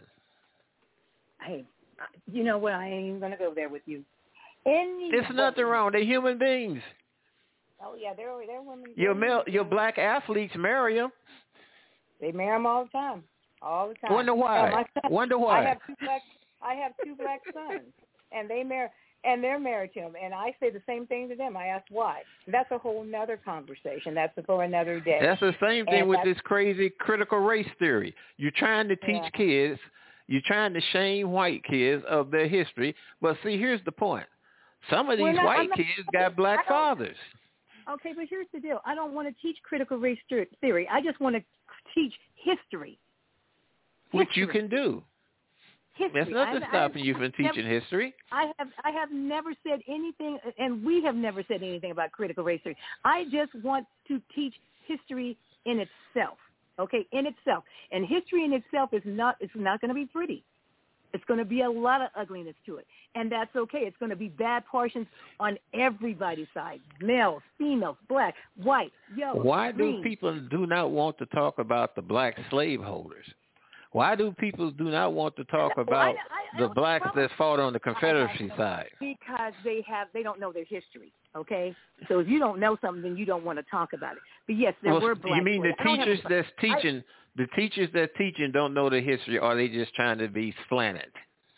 Hey, you know what? I ain't even going to go there with you. Any There's nothing wrong. They're human beings. Oh, yeah, they're, they're women. Your, they're male, women. your black athletes marry them. They marry them all the time, all the time. Wonder why? Now, son, Wonder why? I have two black. I have two black sons, and they marry, and they're married to him. And I say the same thing to them. I ask why. That's a whole nother conversation. That's for another day. That's the same thing and with this crazy critical race theory. You're trying to teach yeah. kids. You're trying to shame white kids of their history. But see, here's the point. Some of these not, white not, kids got black fathers. Okay, but here's the deal. I don't want to teach critical race theory. I just want to teach history. Which history. you can do. History. There's nothing I, stopping I, you from teaching never, history. I have I have never said anything, and we have never said anything about critical race theory. I just want to teach history in itself, okay, in itself. And history in itself is not it's not going to be pretty. It's going to be a lot of ugliness to it, and that's okay. It's going to be bad portions on everybody's side, males, females, black, white, yellow, Why green. do people do not want to talk about the black slaveholders? Why do people do not want to talk about well, I, I, I the blacks probably, that fought on the Confederacy side? Because they have they don't know their history, okay? So if you don't know something, then you don't want to talk about it. But yes, there well, were black You mean boys. the teachers a, that's teaching, I, the teachers that teaching don't know the history, or are they just trying to be slanted?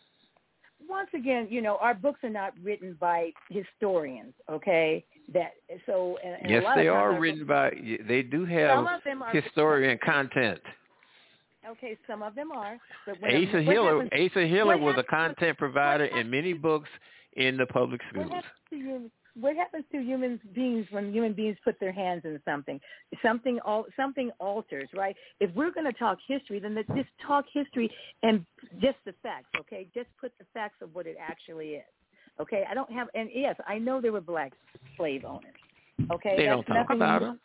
Once again, you know, our books are not written by historians, okay? That so. And, and yes, a lot they of are written by. They do have historian content. Okay, some of them are. But when Asa a, Hiller, happens, Asa Hiller was happens, a content provider in many books in the public schools. What happens to you? What happens to human beings when human beings put their hands in something? Something al- something alters, right? If we're going to talk history, then let's just talk history and just the facts, okay? Just put the facts of what it actually is, okay? I don't have, and yes, I know there were black slave owners, okay? They That's don't talk about them.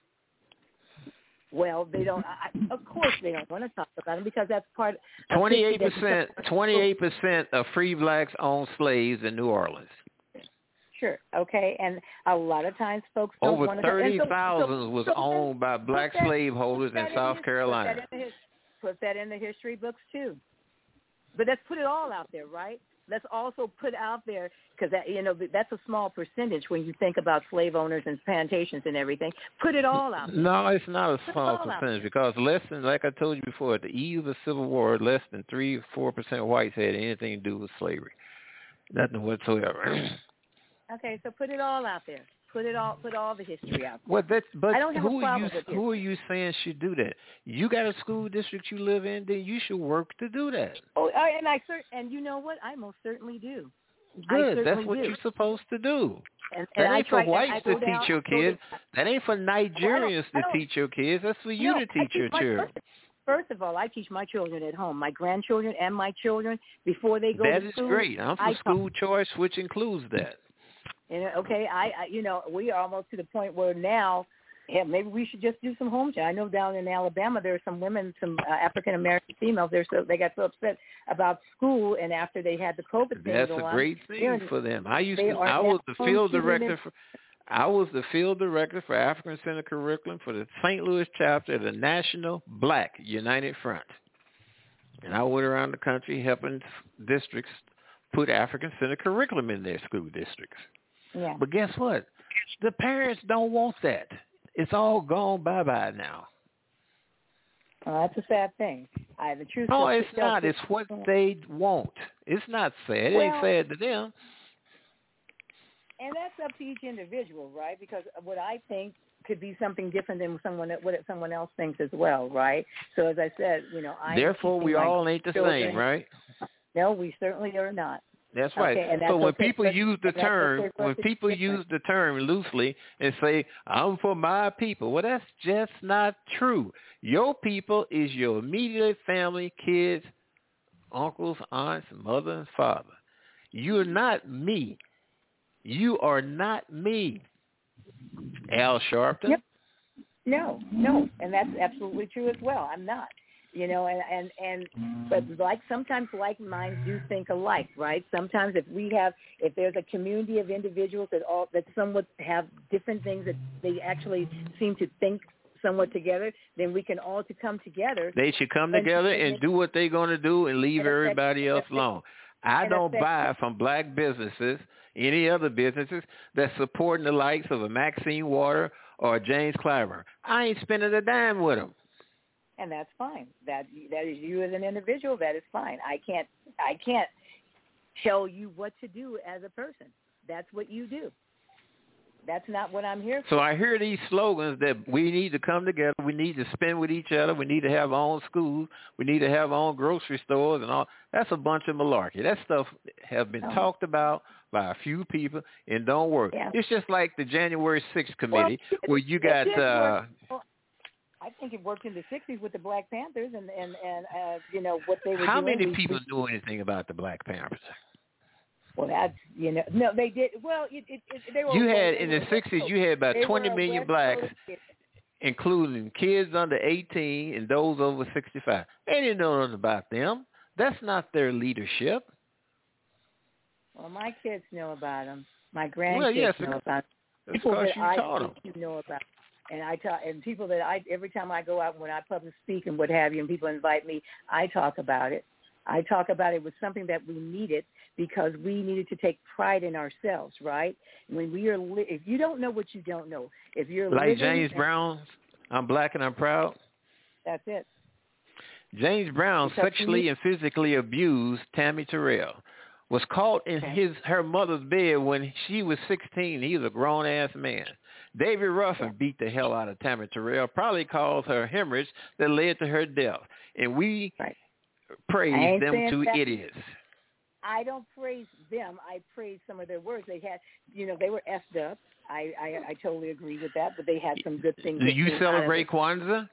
Well, they don't. I, of course, they don't want to talk about them because that's part. Twenty-eight percent, twenty-eight percent of free blacks own slaves in New Orleans. Sure. Okay, and a lot of times folks don't over want to. thirty thousand so, so, was so owned by black that, slaveholders in South in Carolina. Put that, in the, put that in the history books too. But let's put it all out there, right? Let's also put out there, because that, you know, that's a small percentage when you think about slave owners and plantations and everything. Put it all out there. No, it's not a small percentage because less than, like I told you before, at the eve of the Civil War, less than three or four percent whites had anything to do with slavery. Nothing whatsoever. Okay, so put it all out there. Put it all. Put all the history out there. Well, that's, but I don't have who a problem are you? with Who are you saying should do that? You got a school district you live in, then you should work to do that. Oh, and I cert- and you know what? I most certainly do. Good. That's what do. you're supposed to do. And, that and ain't try, for whites to down, teach your kids. That ain't for Nigerians well, to teach your kids. That's for you no, to teach your children. First, first of all, I teach my children at home, my grandchildren and my children before they go that to is school. That is great. I'm for I school talk. choice, which includes that. And, okay, I, I, you know, we are almost to the point where now, yeah, maybe we should just do some home care. I know down in Alabama there are some women, some uh, African American females. They're so they got so upset about school, and after they had the COVID thing That's go a on, great thing for them. I used to. I was the home field director. For, I was the field director for African Center Curriculum for the Saint Louis chapter of the National Black United Front. And I went around the country helping districts put African Center Curriculum in their school districts. Yeah. But guess what? The parents don't want that. It's all gone bye-bye now. Well, that's a sad thing. I, the truth. No, is, it's not. It's what they want. It's not sad. It ain't well, sad to them. And that's up to each individual, right? Because what I think could be something different than someone what someone else thinks as well, right? So as I said, you know, I therefore we all ain't the children. same, right? No, we certainly are not. That's right. Okay, and that's so when okay people for, use the term, okay when people different. use the term loosely and say, I'm for my people, well, that's just not true. Your people is your immediate family, kids, uncles, aunts, mother, and father. You're not me. You are not me. Al Sharpton? Yep. No, no, and that's absolutely true as well. I'm not. You know, and, and, and but like sometimes like minds do think alike, right? Sometimes if we have, if there's a community of individuals that all that somewhat have different things that they actually seem to think somewhat together, then we can all to come together. They should come and, together and, and do what they're going to do and leave and everybody else alone. I don't affect, buy from black businesses, any other businesses that's supporting the likes of a Maxine Water or a James Clyburn. I ain't spending a dime with them. And that's fine. That that is you as an individual. That is fine. I can't I can't tell you what to do as a person. That's what you do. That's not what I'm here for. So I hear these slogans that we need to come together. We need to spend with each other. We need to have our own schools. We need to have our own grocery stores and all. That's a bunch of malarkey. That stuff has been oh. talked about by a few people and don't work. Yeah. It's just like the January sixth committee well, where you got uh, I think it worked in the sixties with the Black Panthers and, and, and uh, you know, what they were How doing. How many people knew anything about the Black Panthers? Well, that's, you know, no, they did. Well, it, it, it, they were. You had, they in were, the sixties, you had about twenty million blacks, including kids under eighteen and those over sixty-five. They didn't know nothing about them. That's not their leadership. Well, my kids know about them. My grandkids well, yes, know about them. That's People because that you I taught them. You know about. And I talk, and people that I every time I go out when I public speak and what have you, and people invite me, I talk about it. I talk about it was something that we needed because we needed to take pride in ourselves, right? When we are, li- if you don't know what you don't know, if you're like living, James Brown, I'm black and I'm proud. That's it. James Brown because sexually he, and physically abused Tammy Terrell. Was caught in okay. his her mother's bed when she was sixteen. He was a grown ass man. David Ruffin yeah. beat the hell out of Tammy Terrell, probably caused her hemorrhage that led to her death. And we right. praise them to that, idiots. I don't praise them. I praise some of their words. They had, you know, they were effed up. I, I, I totally agree with that, but they had some good things. Do you celebrate Kwanzaa?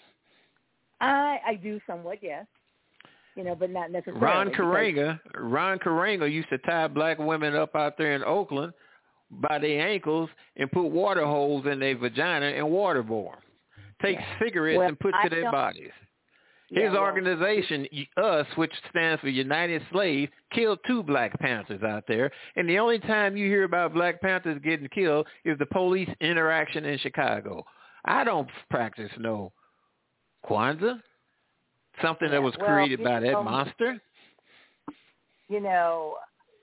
I, I do somewhat, yes. You know, but not necessarily. Ron Karenga, Ron Karenga used to tie black women up out there in Oakland by their ankles and put water holes in their vagina and waterboard them. Take yeah. cigarettes well, and put I to their bodies. Yeah, His well, organization, US, which stands for United Slaves, killed two Black Panthers out there. And the only time you hear about Black Panthers getting killed is the police interaction in Chicago. I don't practice no Kwanzaa, something yeah, that was well, created by that know, monster. You know,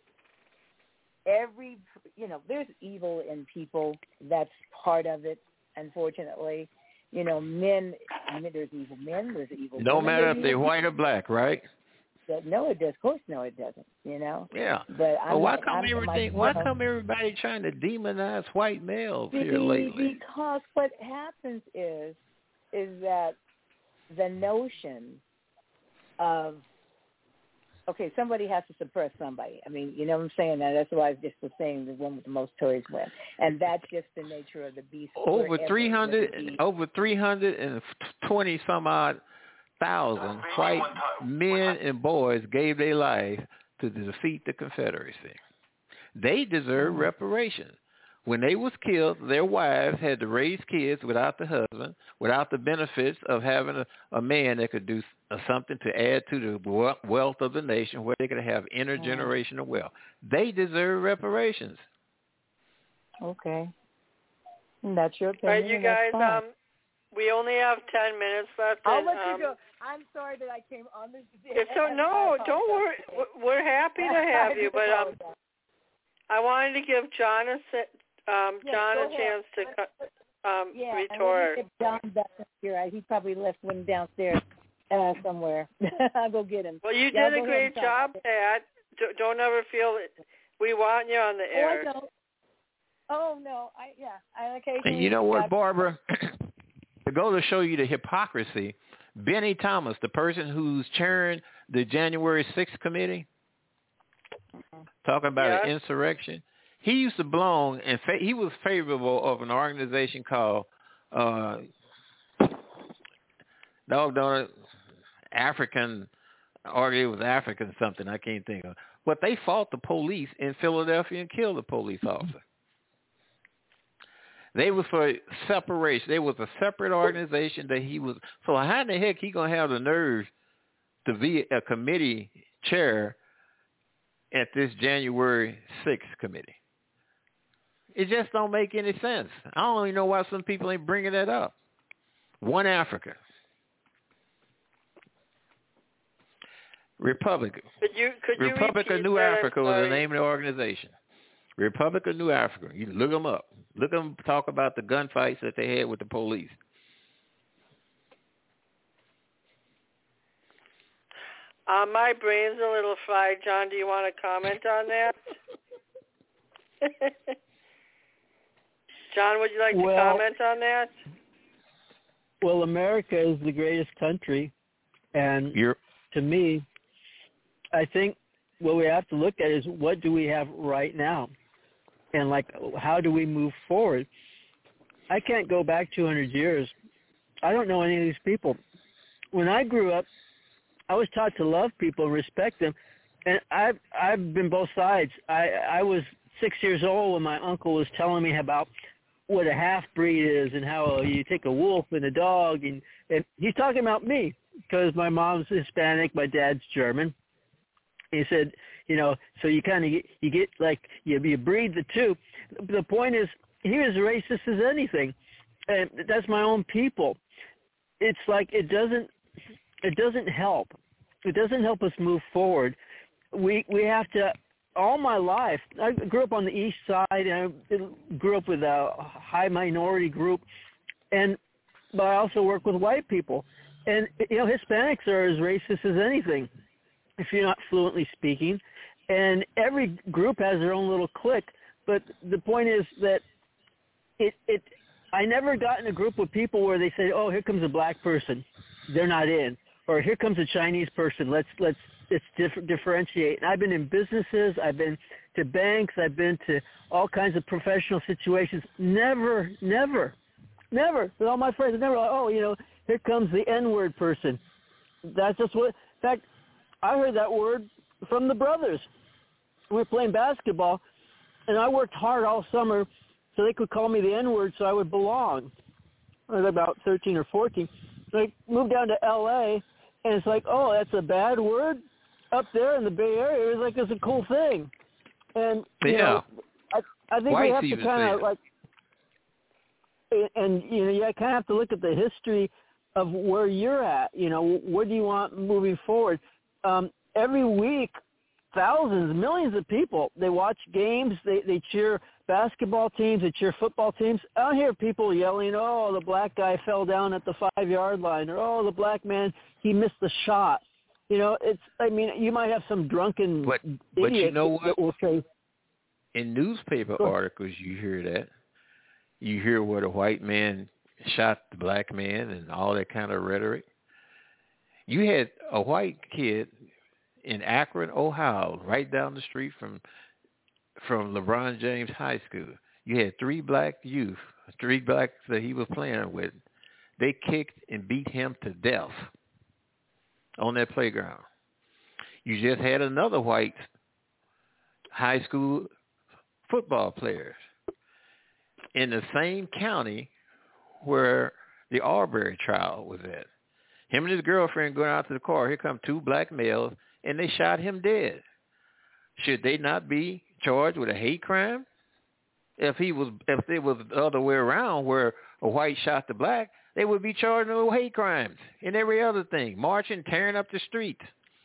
every, you know, there's evil in people. That's part of it, unfortunately. You know, men, I mean, there's evil men, there's evil No women. matter if they're evil white or black, right? No, it does. Of course, no, it doesn't. You know. Yeah. But I'm well, why not, come I'm, everything? my, Why know, come everybody trying to demonize white males be, here lately? Because what happens is, is that the notion of, okay, somebody has to suppress somebody. I mean, you know what I'm saying? Now, that's why I just was saying the one with the most toys win. And that's just the nature of the beast. Over three hundred, over three hundred and twenty some odd thousand white men and boys gave their life to defeat the Confederacy. They deserve mm-hmm. reparations. When they was killed, their wives had to raise kids without the husband, without the benefits of having a, a man that could do something to add to the wealth of the nation, where they could have intergenerational wealth. They deserve reparations. Okay. That's your opinion. All right, you guys. Um, we only have ten minutes left. I'll and, let um, you go. I'm sorry that I came on this. If so, no, don't worry. We're happy to have you, but um, I wanted to give John a um, yes, John a ahead. chance to um, yeah, retort. And John back here. He probably left one downstairs uh, somewhere. I'll go get him. Well, you yeah, did a great job, Pat. Don't ever feel that we want you on the air. Oh, I don't. Oh no, I yeah, I occasionally. And you know what, Barbara? To go to show you the hypocrisy, Benny Thomas, the person who's chairing the January sixth committee, mm-hmm. talking about yeah. an insurrection, he used to belong and fa- he was favorable of an organization called uh, doggone it, African, or it was African something I can't think of. But they fought the police in Philadelphia and killed a police officer. They was for separation. They was a separate organization that he was. So how in the heck he gonna have the nerve to be a committee chair at this January sixth committee? It just don't make any sense. I don't even know why some people ain't bringing that up. One Africa. Republic. Could you, could you Republic of New Africa was the name of the organization. Republic of New Africa. You look them up. Look them talk about the gunfights that they had with the police. Uh, my brain's a little fried. John, do you want to comment on that? John, would you like well, to comment on that? Well, America is the greatest country, and You're- to me, I think what we have to look at is what do we have right now, and like how do we move forward. I can't go back two hundred years. I don't know any of these people. When I grew up, I was taught to love people, respect them, and I've I've been both sides. I I was six years old when my uncle was telling me about what a half-breed is and how you take a wolf and a dog, and, and he's talking about me because my mom's Hispanic, my dad's German. He said, you know, so you kind of get, you get like you, you breed the two. The point is, he was racist as anything, and that's my own people. It's like it doesn't it doesn't help. It doesn't help us move forward. We we have to. All my life, I grew up on the east side, and I grew up with a high minority group, and but I also work with white people, and you know Hispanics are as racist as anything, if you're not fluently speaking, and every group has their own little clique. But the point is that it it I never got in a group with people where they say, oh, here comes a black person, they're not in, or here comes a Chinese person, let's let's. It's diff- differentiate. And I've been in businesses. I've been to banks. I've been to all kinds of professional situations. Never, never, never. With all my friends, never like, oh, you know, here comes the N-word person. That's just what. In fact, I heard that word from the brothers. We were playing basketball, and I worked hard all summer so they could call me the N-word so I would belong. I was about thirteen or fourteen. So I moved down to L A, and it's like, oh, that's a bad word? Up there in the Bay Area, it was like it's a cool thing, and you yeah, know, I, I think Whites we have to kind of like, and you know, you kind of have to look at the history of where you're at. You know, what do you want moving forward? Um, every week, thousands, millions of people, they watch games, they they cheer basketball teams, they cheer football teams. I don't hear people yelling, "Oh, the black guy fell down at the five-yard line," or "Oh, the black man, he missed the shot." You know, it's, I mean, you might have some drunken but, idiot but you know what? that will say. In newspaper articles, you hear that. You hear where the white man shot the black man and all that kind of rhetoric. You had a white kid in Akron, Ohio, right down the street from from LeBron James High School. You had three black youth, three blacks that he was playing with. They kicked and beat him to death on that playground. You just had another white high school football player in the same county where the Arbery trial was at. Him and his girlfriend going out to the car. Here come two black males, and they shot him dead. Should they not be charged with a hate crime? If he was, if it was the other way around, where a white shot the black, they would be charging him with hate crimes and every other thing, marching, tearing up the streets.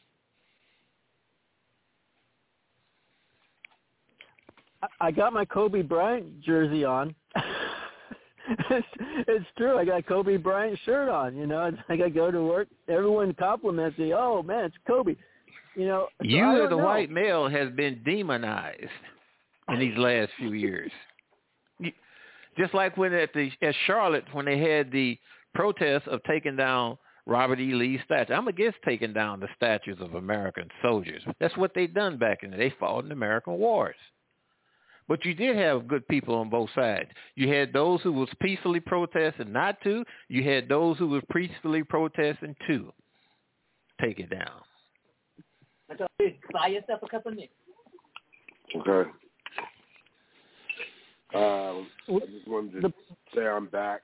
I got my Kobe Bryant jersey on. it's, it's true. I got a Kobe Bryant shirt on. You know, it's like I go to work, everyone compliments me. Oh man, it's Kobe. You know, so you as a know. white male has been demonized in these last few years. You, just like when at the at Charlotte, when they had the protests of taking down Robert E. Lee's statue. I'm against taking down the statues of American soldiers. That's what they done back in the day. They fought in American wars. But you did have good people on both sides. You had those who was peacefully protesting not to. You had those who was peacefully protesting to. Take it down. Buy yourself a cup of milk. Okay. Um, I just wanted to the, say I'm back.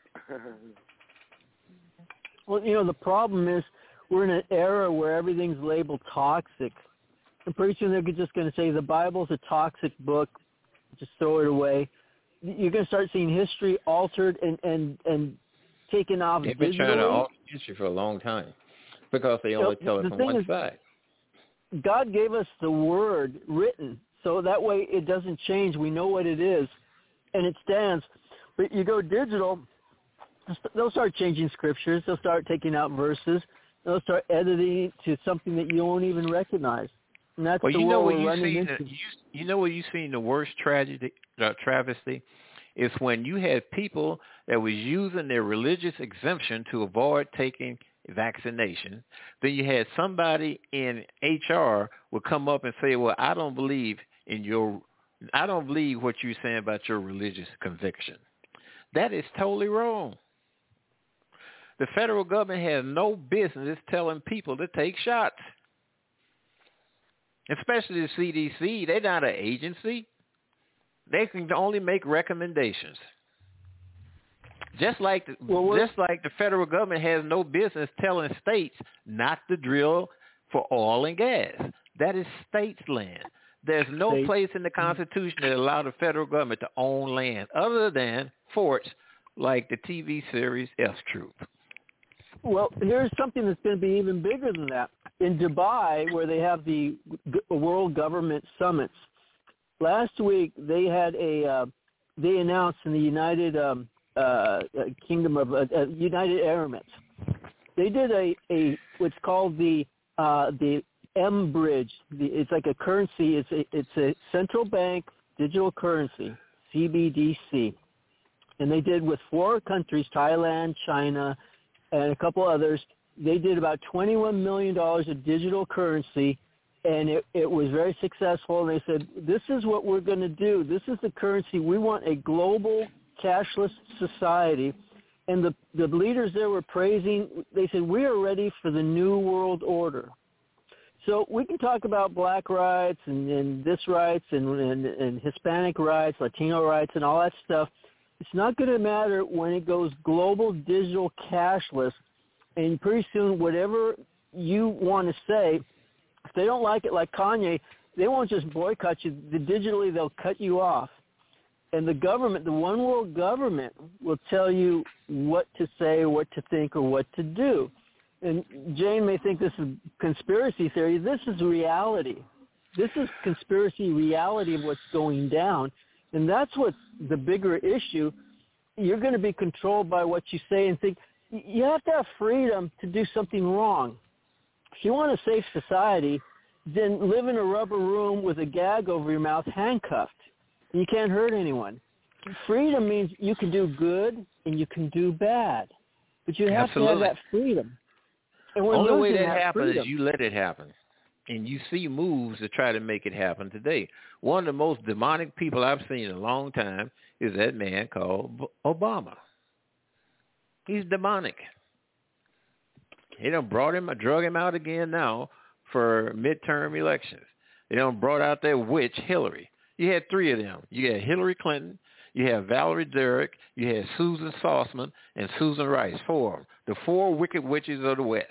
Well, you know, the problem is we're in an era where everything's labeled toxic. And pretty soon they're just going to say the Bible's a toxic book. Just throw it away. You're going to start seeing history altered and, and, and taken off. They've been digitally. trying to alter history for a long time because they only so tell it the from thing one is, side. God gave us the word written, so that way it doesn't change. We know what it is, and it stands. But you go digital, they'll start changing scriptures. They'll start taking out verses. They'll start editing it to something that you won't even recognize. And that's well, the you know world what we're you running seen. into. You, you know what you've seen the worst tragedy, uh, travesty, is when you had people that was using their religious exemption to avoid taking vaccination. Then you had somebody in H R would come up and say, "Well, I don't believe in your, I don't believe what you're saying about your religious conviction." That is totally wrong. The federal government has no business telling people to take shots. Especially the C D C, they're not an agency. They can only make recommendations. Just like the, well, just like the federal government has no business telling states not to drill for oil and gas. That is states' land. There's no State. place in the Constitution that allows the federal government to own land other than forts like the T V series F-Troop. Well, here's something that's going to be even bigger than that. In Dubai, where they have the World Government Summits, last week they had a, uh, they announced in the United um, uh, Kingdom of, uh, uh, United Arab Emirates, they did a, a what's called the, uh, the M Bridge. The, it's like a currency. It's a, it's a central bank digital currency, C B D C. And they did with four countries, Thailand, China, and a couple others. They did about twenty-one million dollars of digital currency, and it, it was very successful. And they said, this is what we're going to do. This is the currency. We want a global cashless society. And the, the leaders there were praising. They said, we are ready for the new world order. So we can talk about black rights and, and this rights and, and, and Hispanic rights, Latino rights, and all that stuff. It's not going to matter when it goes global digital cashless. And pretty soon, whatever you want to say, if they don't like it, like Kanye, they won't just boycott you. Digitally, they'll cut you off. And the government, the one world government, will tell you what to say, what to think, or what to do. And Jane may think this is conspiracy theory. This is reality. This is conspiracy reality of what's going down. And that's what's the bigger issue. You're going to be controlled by what you say and think. You have to have freedom to do something wrong. If you want a safe society, then live in a rubber room with a gag over your mouth, handcuffed. You can't hurt anyone. Freedom means you can do good and you can do bad. But you have Absolutely. to have that freedom. And we're Only way losing that, that happens freedom. is you let it happen. And you see moves to try to make it happen today. One of the most demonic people I've seen in a long time is that man called Obama. He's demonic. They done brought him, drug him out again now for midterm elections. They done brought out that witch, Hillary. You had three of them. You had Hillary Clinton, you had Valerie Derrick, you had Susan Sossman, and Susan Rice, four of them. The four wicked witches of the West.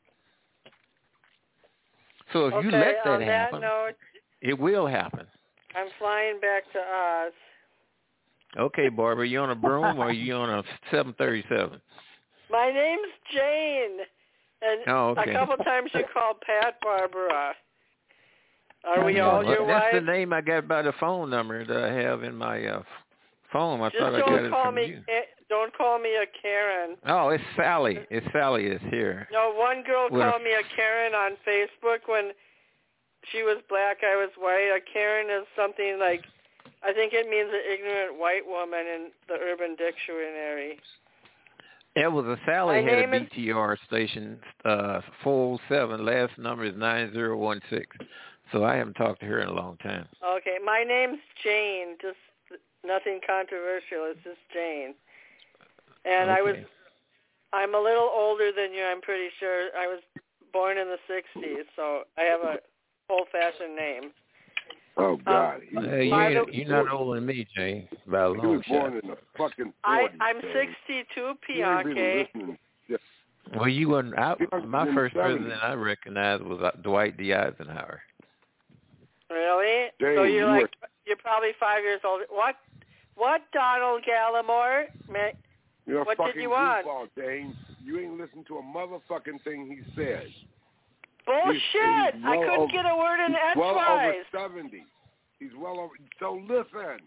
So if okay, you let that on happen, that note, it will happen. I'm flying back to Oz. Okay, Barbara, you on a broom or you on a seven thirty-seven? My name's Jane, and oh, okay. a couple times you called Pat Barbara. Are we yeah, all well, your that's wives? the name I got by the phone number that I have in my uh, phone. I Just thought I don't got it call from me. you. Don't call me a Karen. Oh, it's Sally. It's Sally is here. No, one girl With called a... me a Karen on Facebook when she was black, I was white. A Karen is something like, I think it means an ignorant white woman in the Urban Dictionary. It was a Sally My had a name B T R is... station, uh, four oh seven. Last number is nine zero one six. So I haven't talked to her in a long time. Okay, my name's Jane. Just nothing controversial. It's just Jane. And okay. I was, I'm a little older than you, I'm pretty sure. I was born in the sixties, so I have a old-fashioned name. Oh, God. Um, He was Uh, you By ain't, the- you're not older than me, Jane, by a He long was born shot. in the fucking I, forties. I'm Jane. sixty-two, You ain't Bianchi. been listening. Yeah. Well, you wasn't. I, He was my in first the seventies. president I recognized was uh, Dwight D. Eisenhower. Really? Jane, so you're you like, were- you're probably five years old. What? What, Donald Gallimore? May, You're a what fucking did you want? goofball, Jane. You ain't listened to a motherfucking thing he said. Bullshit! He's, he's I well couldn't over, get a word in he's well over edgewise. seventy. He's well over. So listen.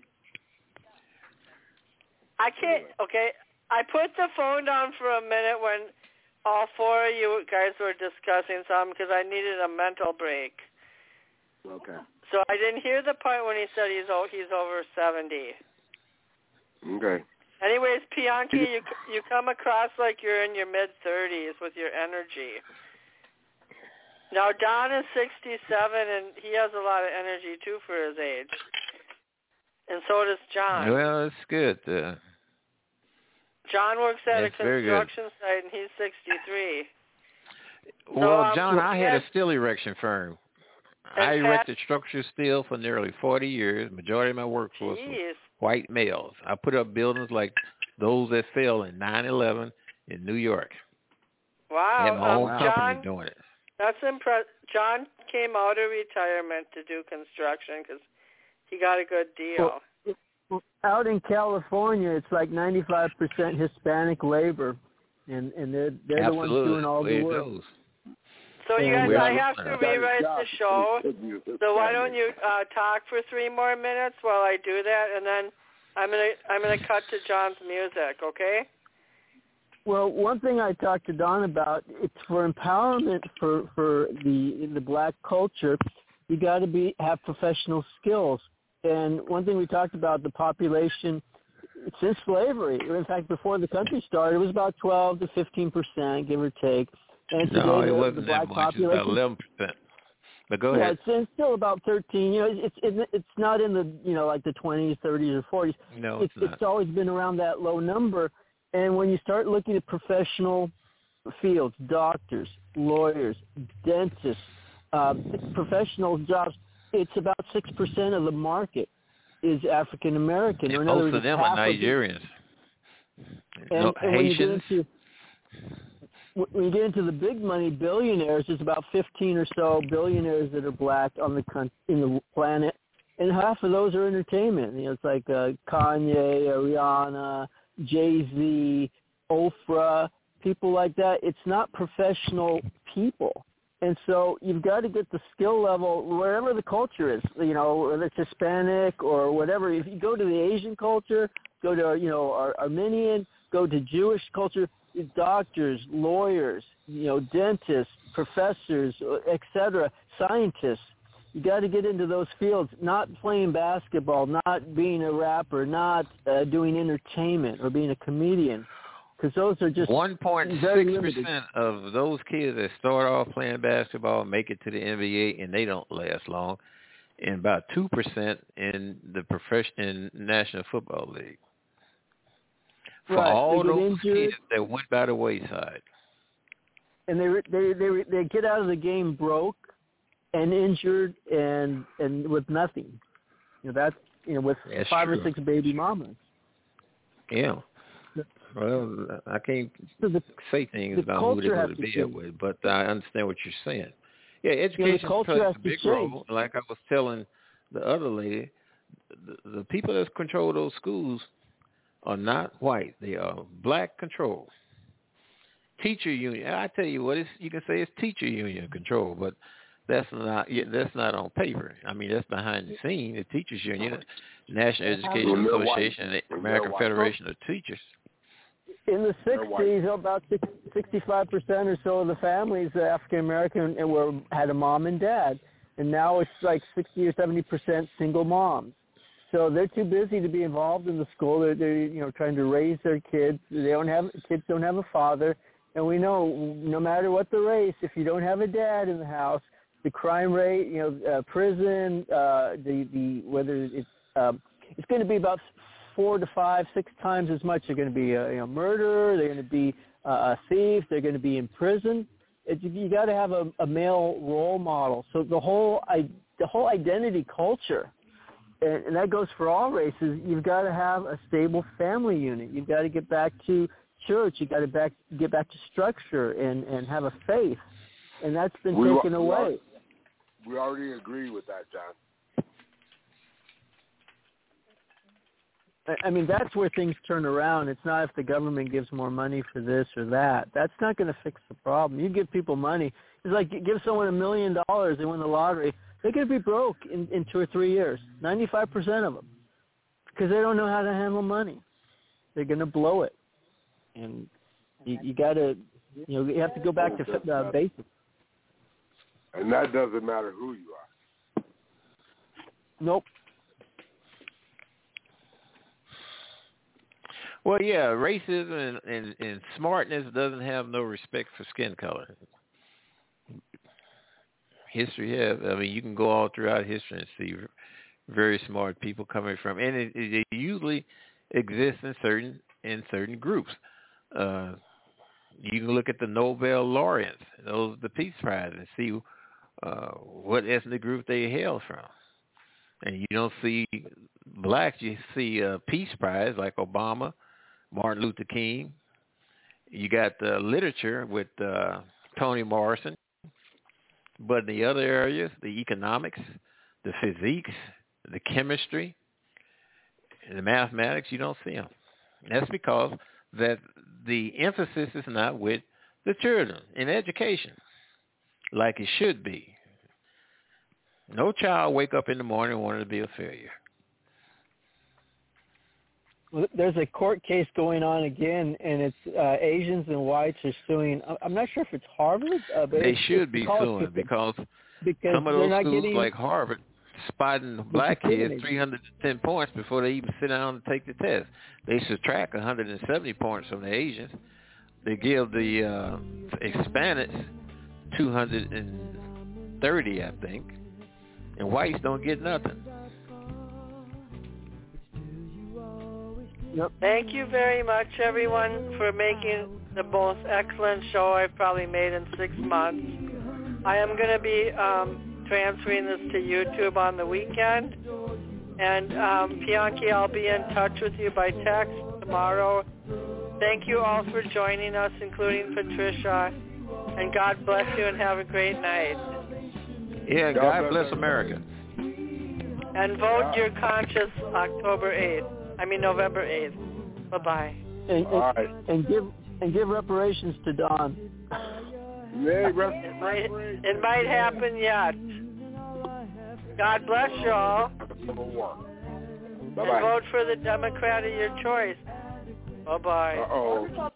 I can't. Okay, I put the phone down for a minute when all four of you guys were discussing something because I needed a mental break. Okay. So I didn't hear the part when he said he's o- he's over seventy. Okay. Anyways, Bianchi, you you come across like you're in your mid thirties with your energy. Now Don is sixty-seven and he has a lot of energy too for his age, and so does John. Well, it's good. Uh, John works at That's a very good. construction site and he's sixty-three. well, um, John, I had yes. a steel erection firm. And I Pat- erected structural steel for nearly forty years. Majority of my workforce was Jeez. white males. I put up buildings like those that fell in nine eleven in New York. I had Wow. my Um, own company John, doing it. that's impressive. John came out of retirement to do construction because he got a good deal. Well, out in California, it's like ninety-five percent Hispanic labor, and and they're they're the ones Absolutely. doing all Way the it work. goes. So you guys, And, I uh, have to Got rewrite the show. So why don't you uh, talk for three more minutes while I do that, and then I'm gonna I'm gonna cut to John's music, okay? Well, one thing I talked to Don about, it's for empowerment for for the the black culture. You got to be have professional skills, and one thing we talked about, the population since slavery. In fact, before the country started, it was about twelve to fifteen percent, give or take. And today, No, it the, wasn't the that black much. It's population, about eleven percent. But go yeah, ahead. it's, it's still about thirteen. You know, it's it's it's not in the you know like the twenties, thirties, or forties. No, it's it's not. it's always been around that low number. And when you start looking at professional fields, doctors, lawyers, dentists, uh, professional jobs, it's about six percent of the market is African American. And in other most words, of them half are of the- Nigerians. And, no, and when you get Haitians. into when you get into the big money billionaires, there's about fifteen or so billionaires that are black on the con- in the planet, and half of those are entertainment. You know, it's like uh, Kanye, Rihanna, Jay-Z, Oprah, people like that. It's not professional people. And so you've got to get the skill level wherever the culture is, you know, whether it's Hispanic or whatever. If you go to the Asian culture, go to, you know, Ar- Armenian, go to Jewish culture, doctors, lawyers, you know, dentists, professors, et cetera, scientists. You got to get into those fields, not playing basketball, not being a rapper, not uh, doing entertainment or being a comedian, because those are just one point very six limited. percent of those kids that start off playing basketball make it to the N B A, and they don't last long, and about two percent in the professional National Football League. For Right. all They get those injured. kids that went by the wayside. And they they they they get out of the game broke and injured and and with nothing. You know that's you know with That's five true. or six baby mamas. Yeah. Well, I can't So the, say things the about who they're culture going has to to be change. with, but I understand what you're saying. Yeah, You know, the education culture plays has a to big change. role. Like I was telling the other lady, the, the people that control those schools are not white. They are black control. Teacher union. I tell you what, it's, you can say it's teacher union control, but that's not that's not on paper. I mean, that's behind the scene. The teachers union, National Education Association, and the American Federation of Teachers. In the sixties, about sixty-five percent or so of the families, African American, were had a mom and dad, and now it's like sixty or seventy percent single moms. So they're too busy to be involved in the school. They're, they're you know trying to raise their kids. They don't have kids don't have a father. And we know no matter what the race, if you don't have a dad in the house, the crime rate, you know, uh, prison, uh, the the whether it's um, it's going to be about four to five, six times as much. They're going to be a you know, murderer. They're going to be uh, a thief. They're going to be in prison. It, you got to have a, a male role model. So the whole I, the whole identity culture, and, and that goes for all races. You've got to have a stable family unit. You've got to get back to church. You got to back get back to structure and, and have a faith, and that's been we, taken we away. Already, we already agree with that, John. I mean, that's where things turn around. It's not if the government gives more money for this or that. That's not going to fix the problem. You give people money. It's like give someone a million dollars, they win the lottery. They're going to be broke in, in two or three years, ninety-five percent of them, because they don't know how to handle money. They're going to blow it. And you, you got to, you know, you have to go back to uh, basics. And that doesn't matter who you are. Nope. Well, yeah, racism and, and, and smartness doesn't have no respect for skin color. History has. I mean, you can go all throughout history and see very smart people coming from, and it, it usually exists in certain in certain groups. Uh, you can look at the Nobel laureates, those the Peace Prize, and see uh, what ethnic group they hail from. And you don't see blacks; you see a Peace Prize like Obama, Martin Luther King. You got the literature with uh, Toni Morrison, but in the other areas, the economics, the physiques, the chemistry, and the mathematics, you don't see them. And that's because that the emphasis is not with the children in education like it should be. No child wake up in the morning wanting to be a failure. Well, there's a court case going on again, and it's uh, Asians and whites are suing. I'm not sure if it's Harvard. Uh, but they it's, should it's be suing because, because some of those schools getting, like Harvard spotting black kids three hundred ten points before they even sit down and take the test. They subtract one hundred seventy points from the Asians. They give the uh, Hispanics two hundred thirty, I think, and whites don't get nothing. Yep. Thank you very much, everyone, for making the most excellent show I've probably made in six months. I am going to be um, transferring this to YouTube on the weekend. And um, Bianchi, I'll be in touch with you by text tomorrow. Thank you all for joining us, including Patricia. And God bless you and have a great night. Yeah, God, God bless America. And vote your conscience October eighth. I mean November eighth. Bye-bye. And, and, All right. and give and give reparations to Don. Yeah, rep- it, might, it might happen yet. God bless you all. Bye-bye. And vote for the Democrat of your choice. Bye-bye. Uh-oh.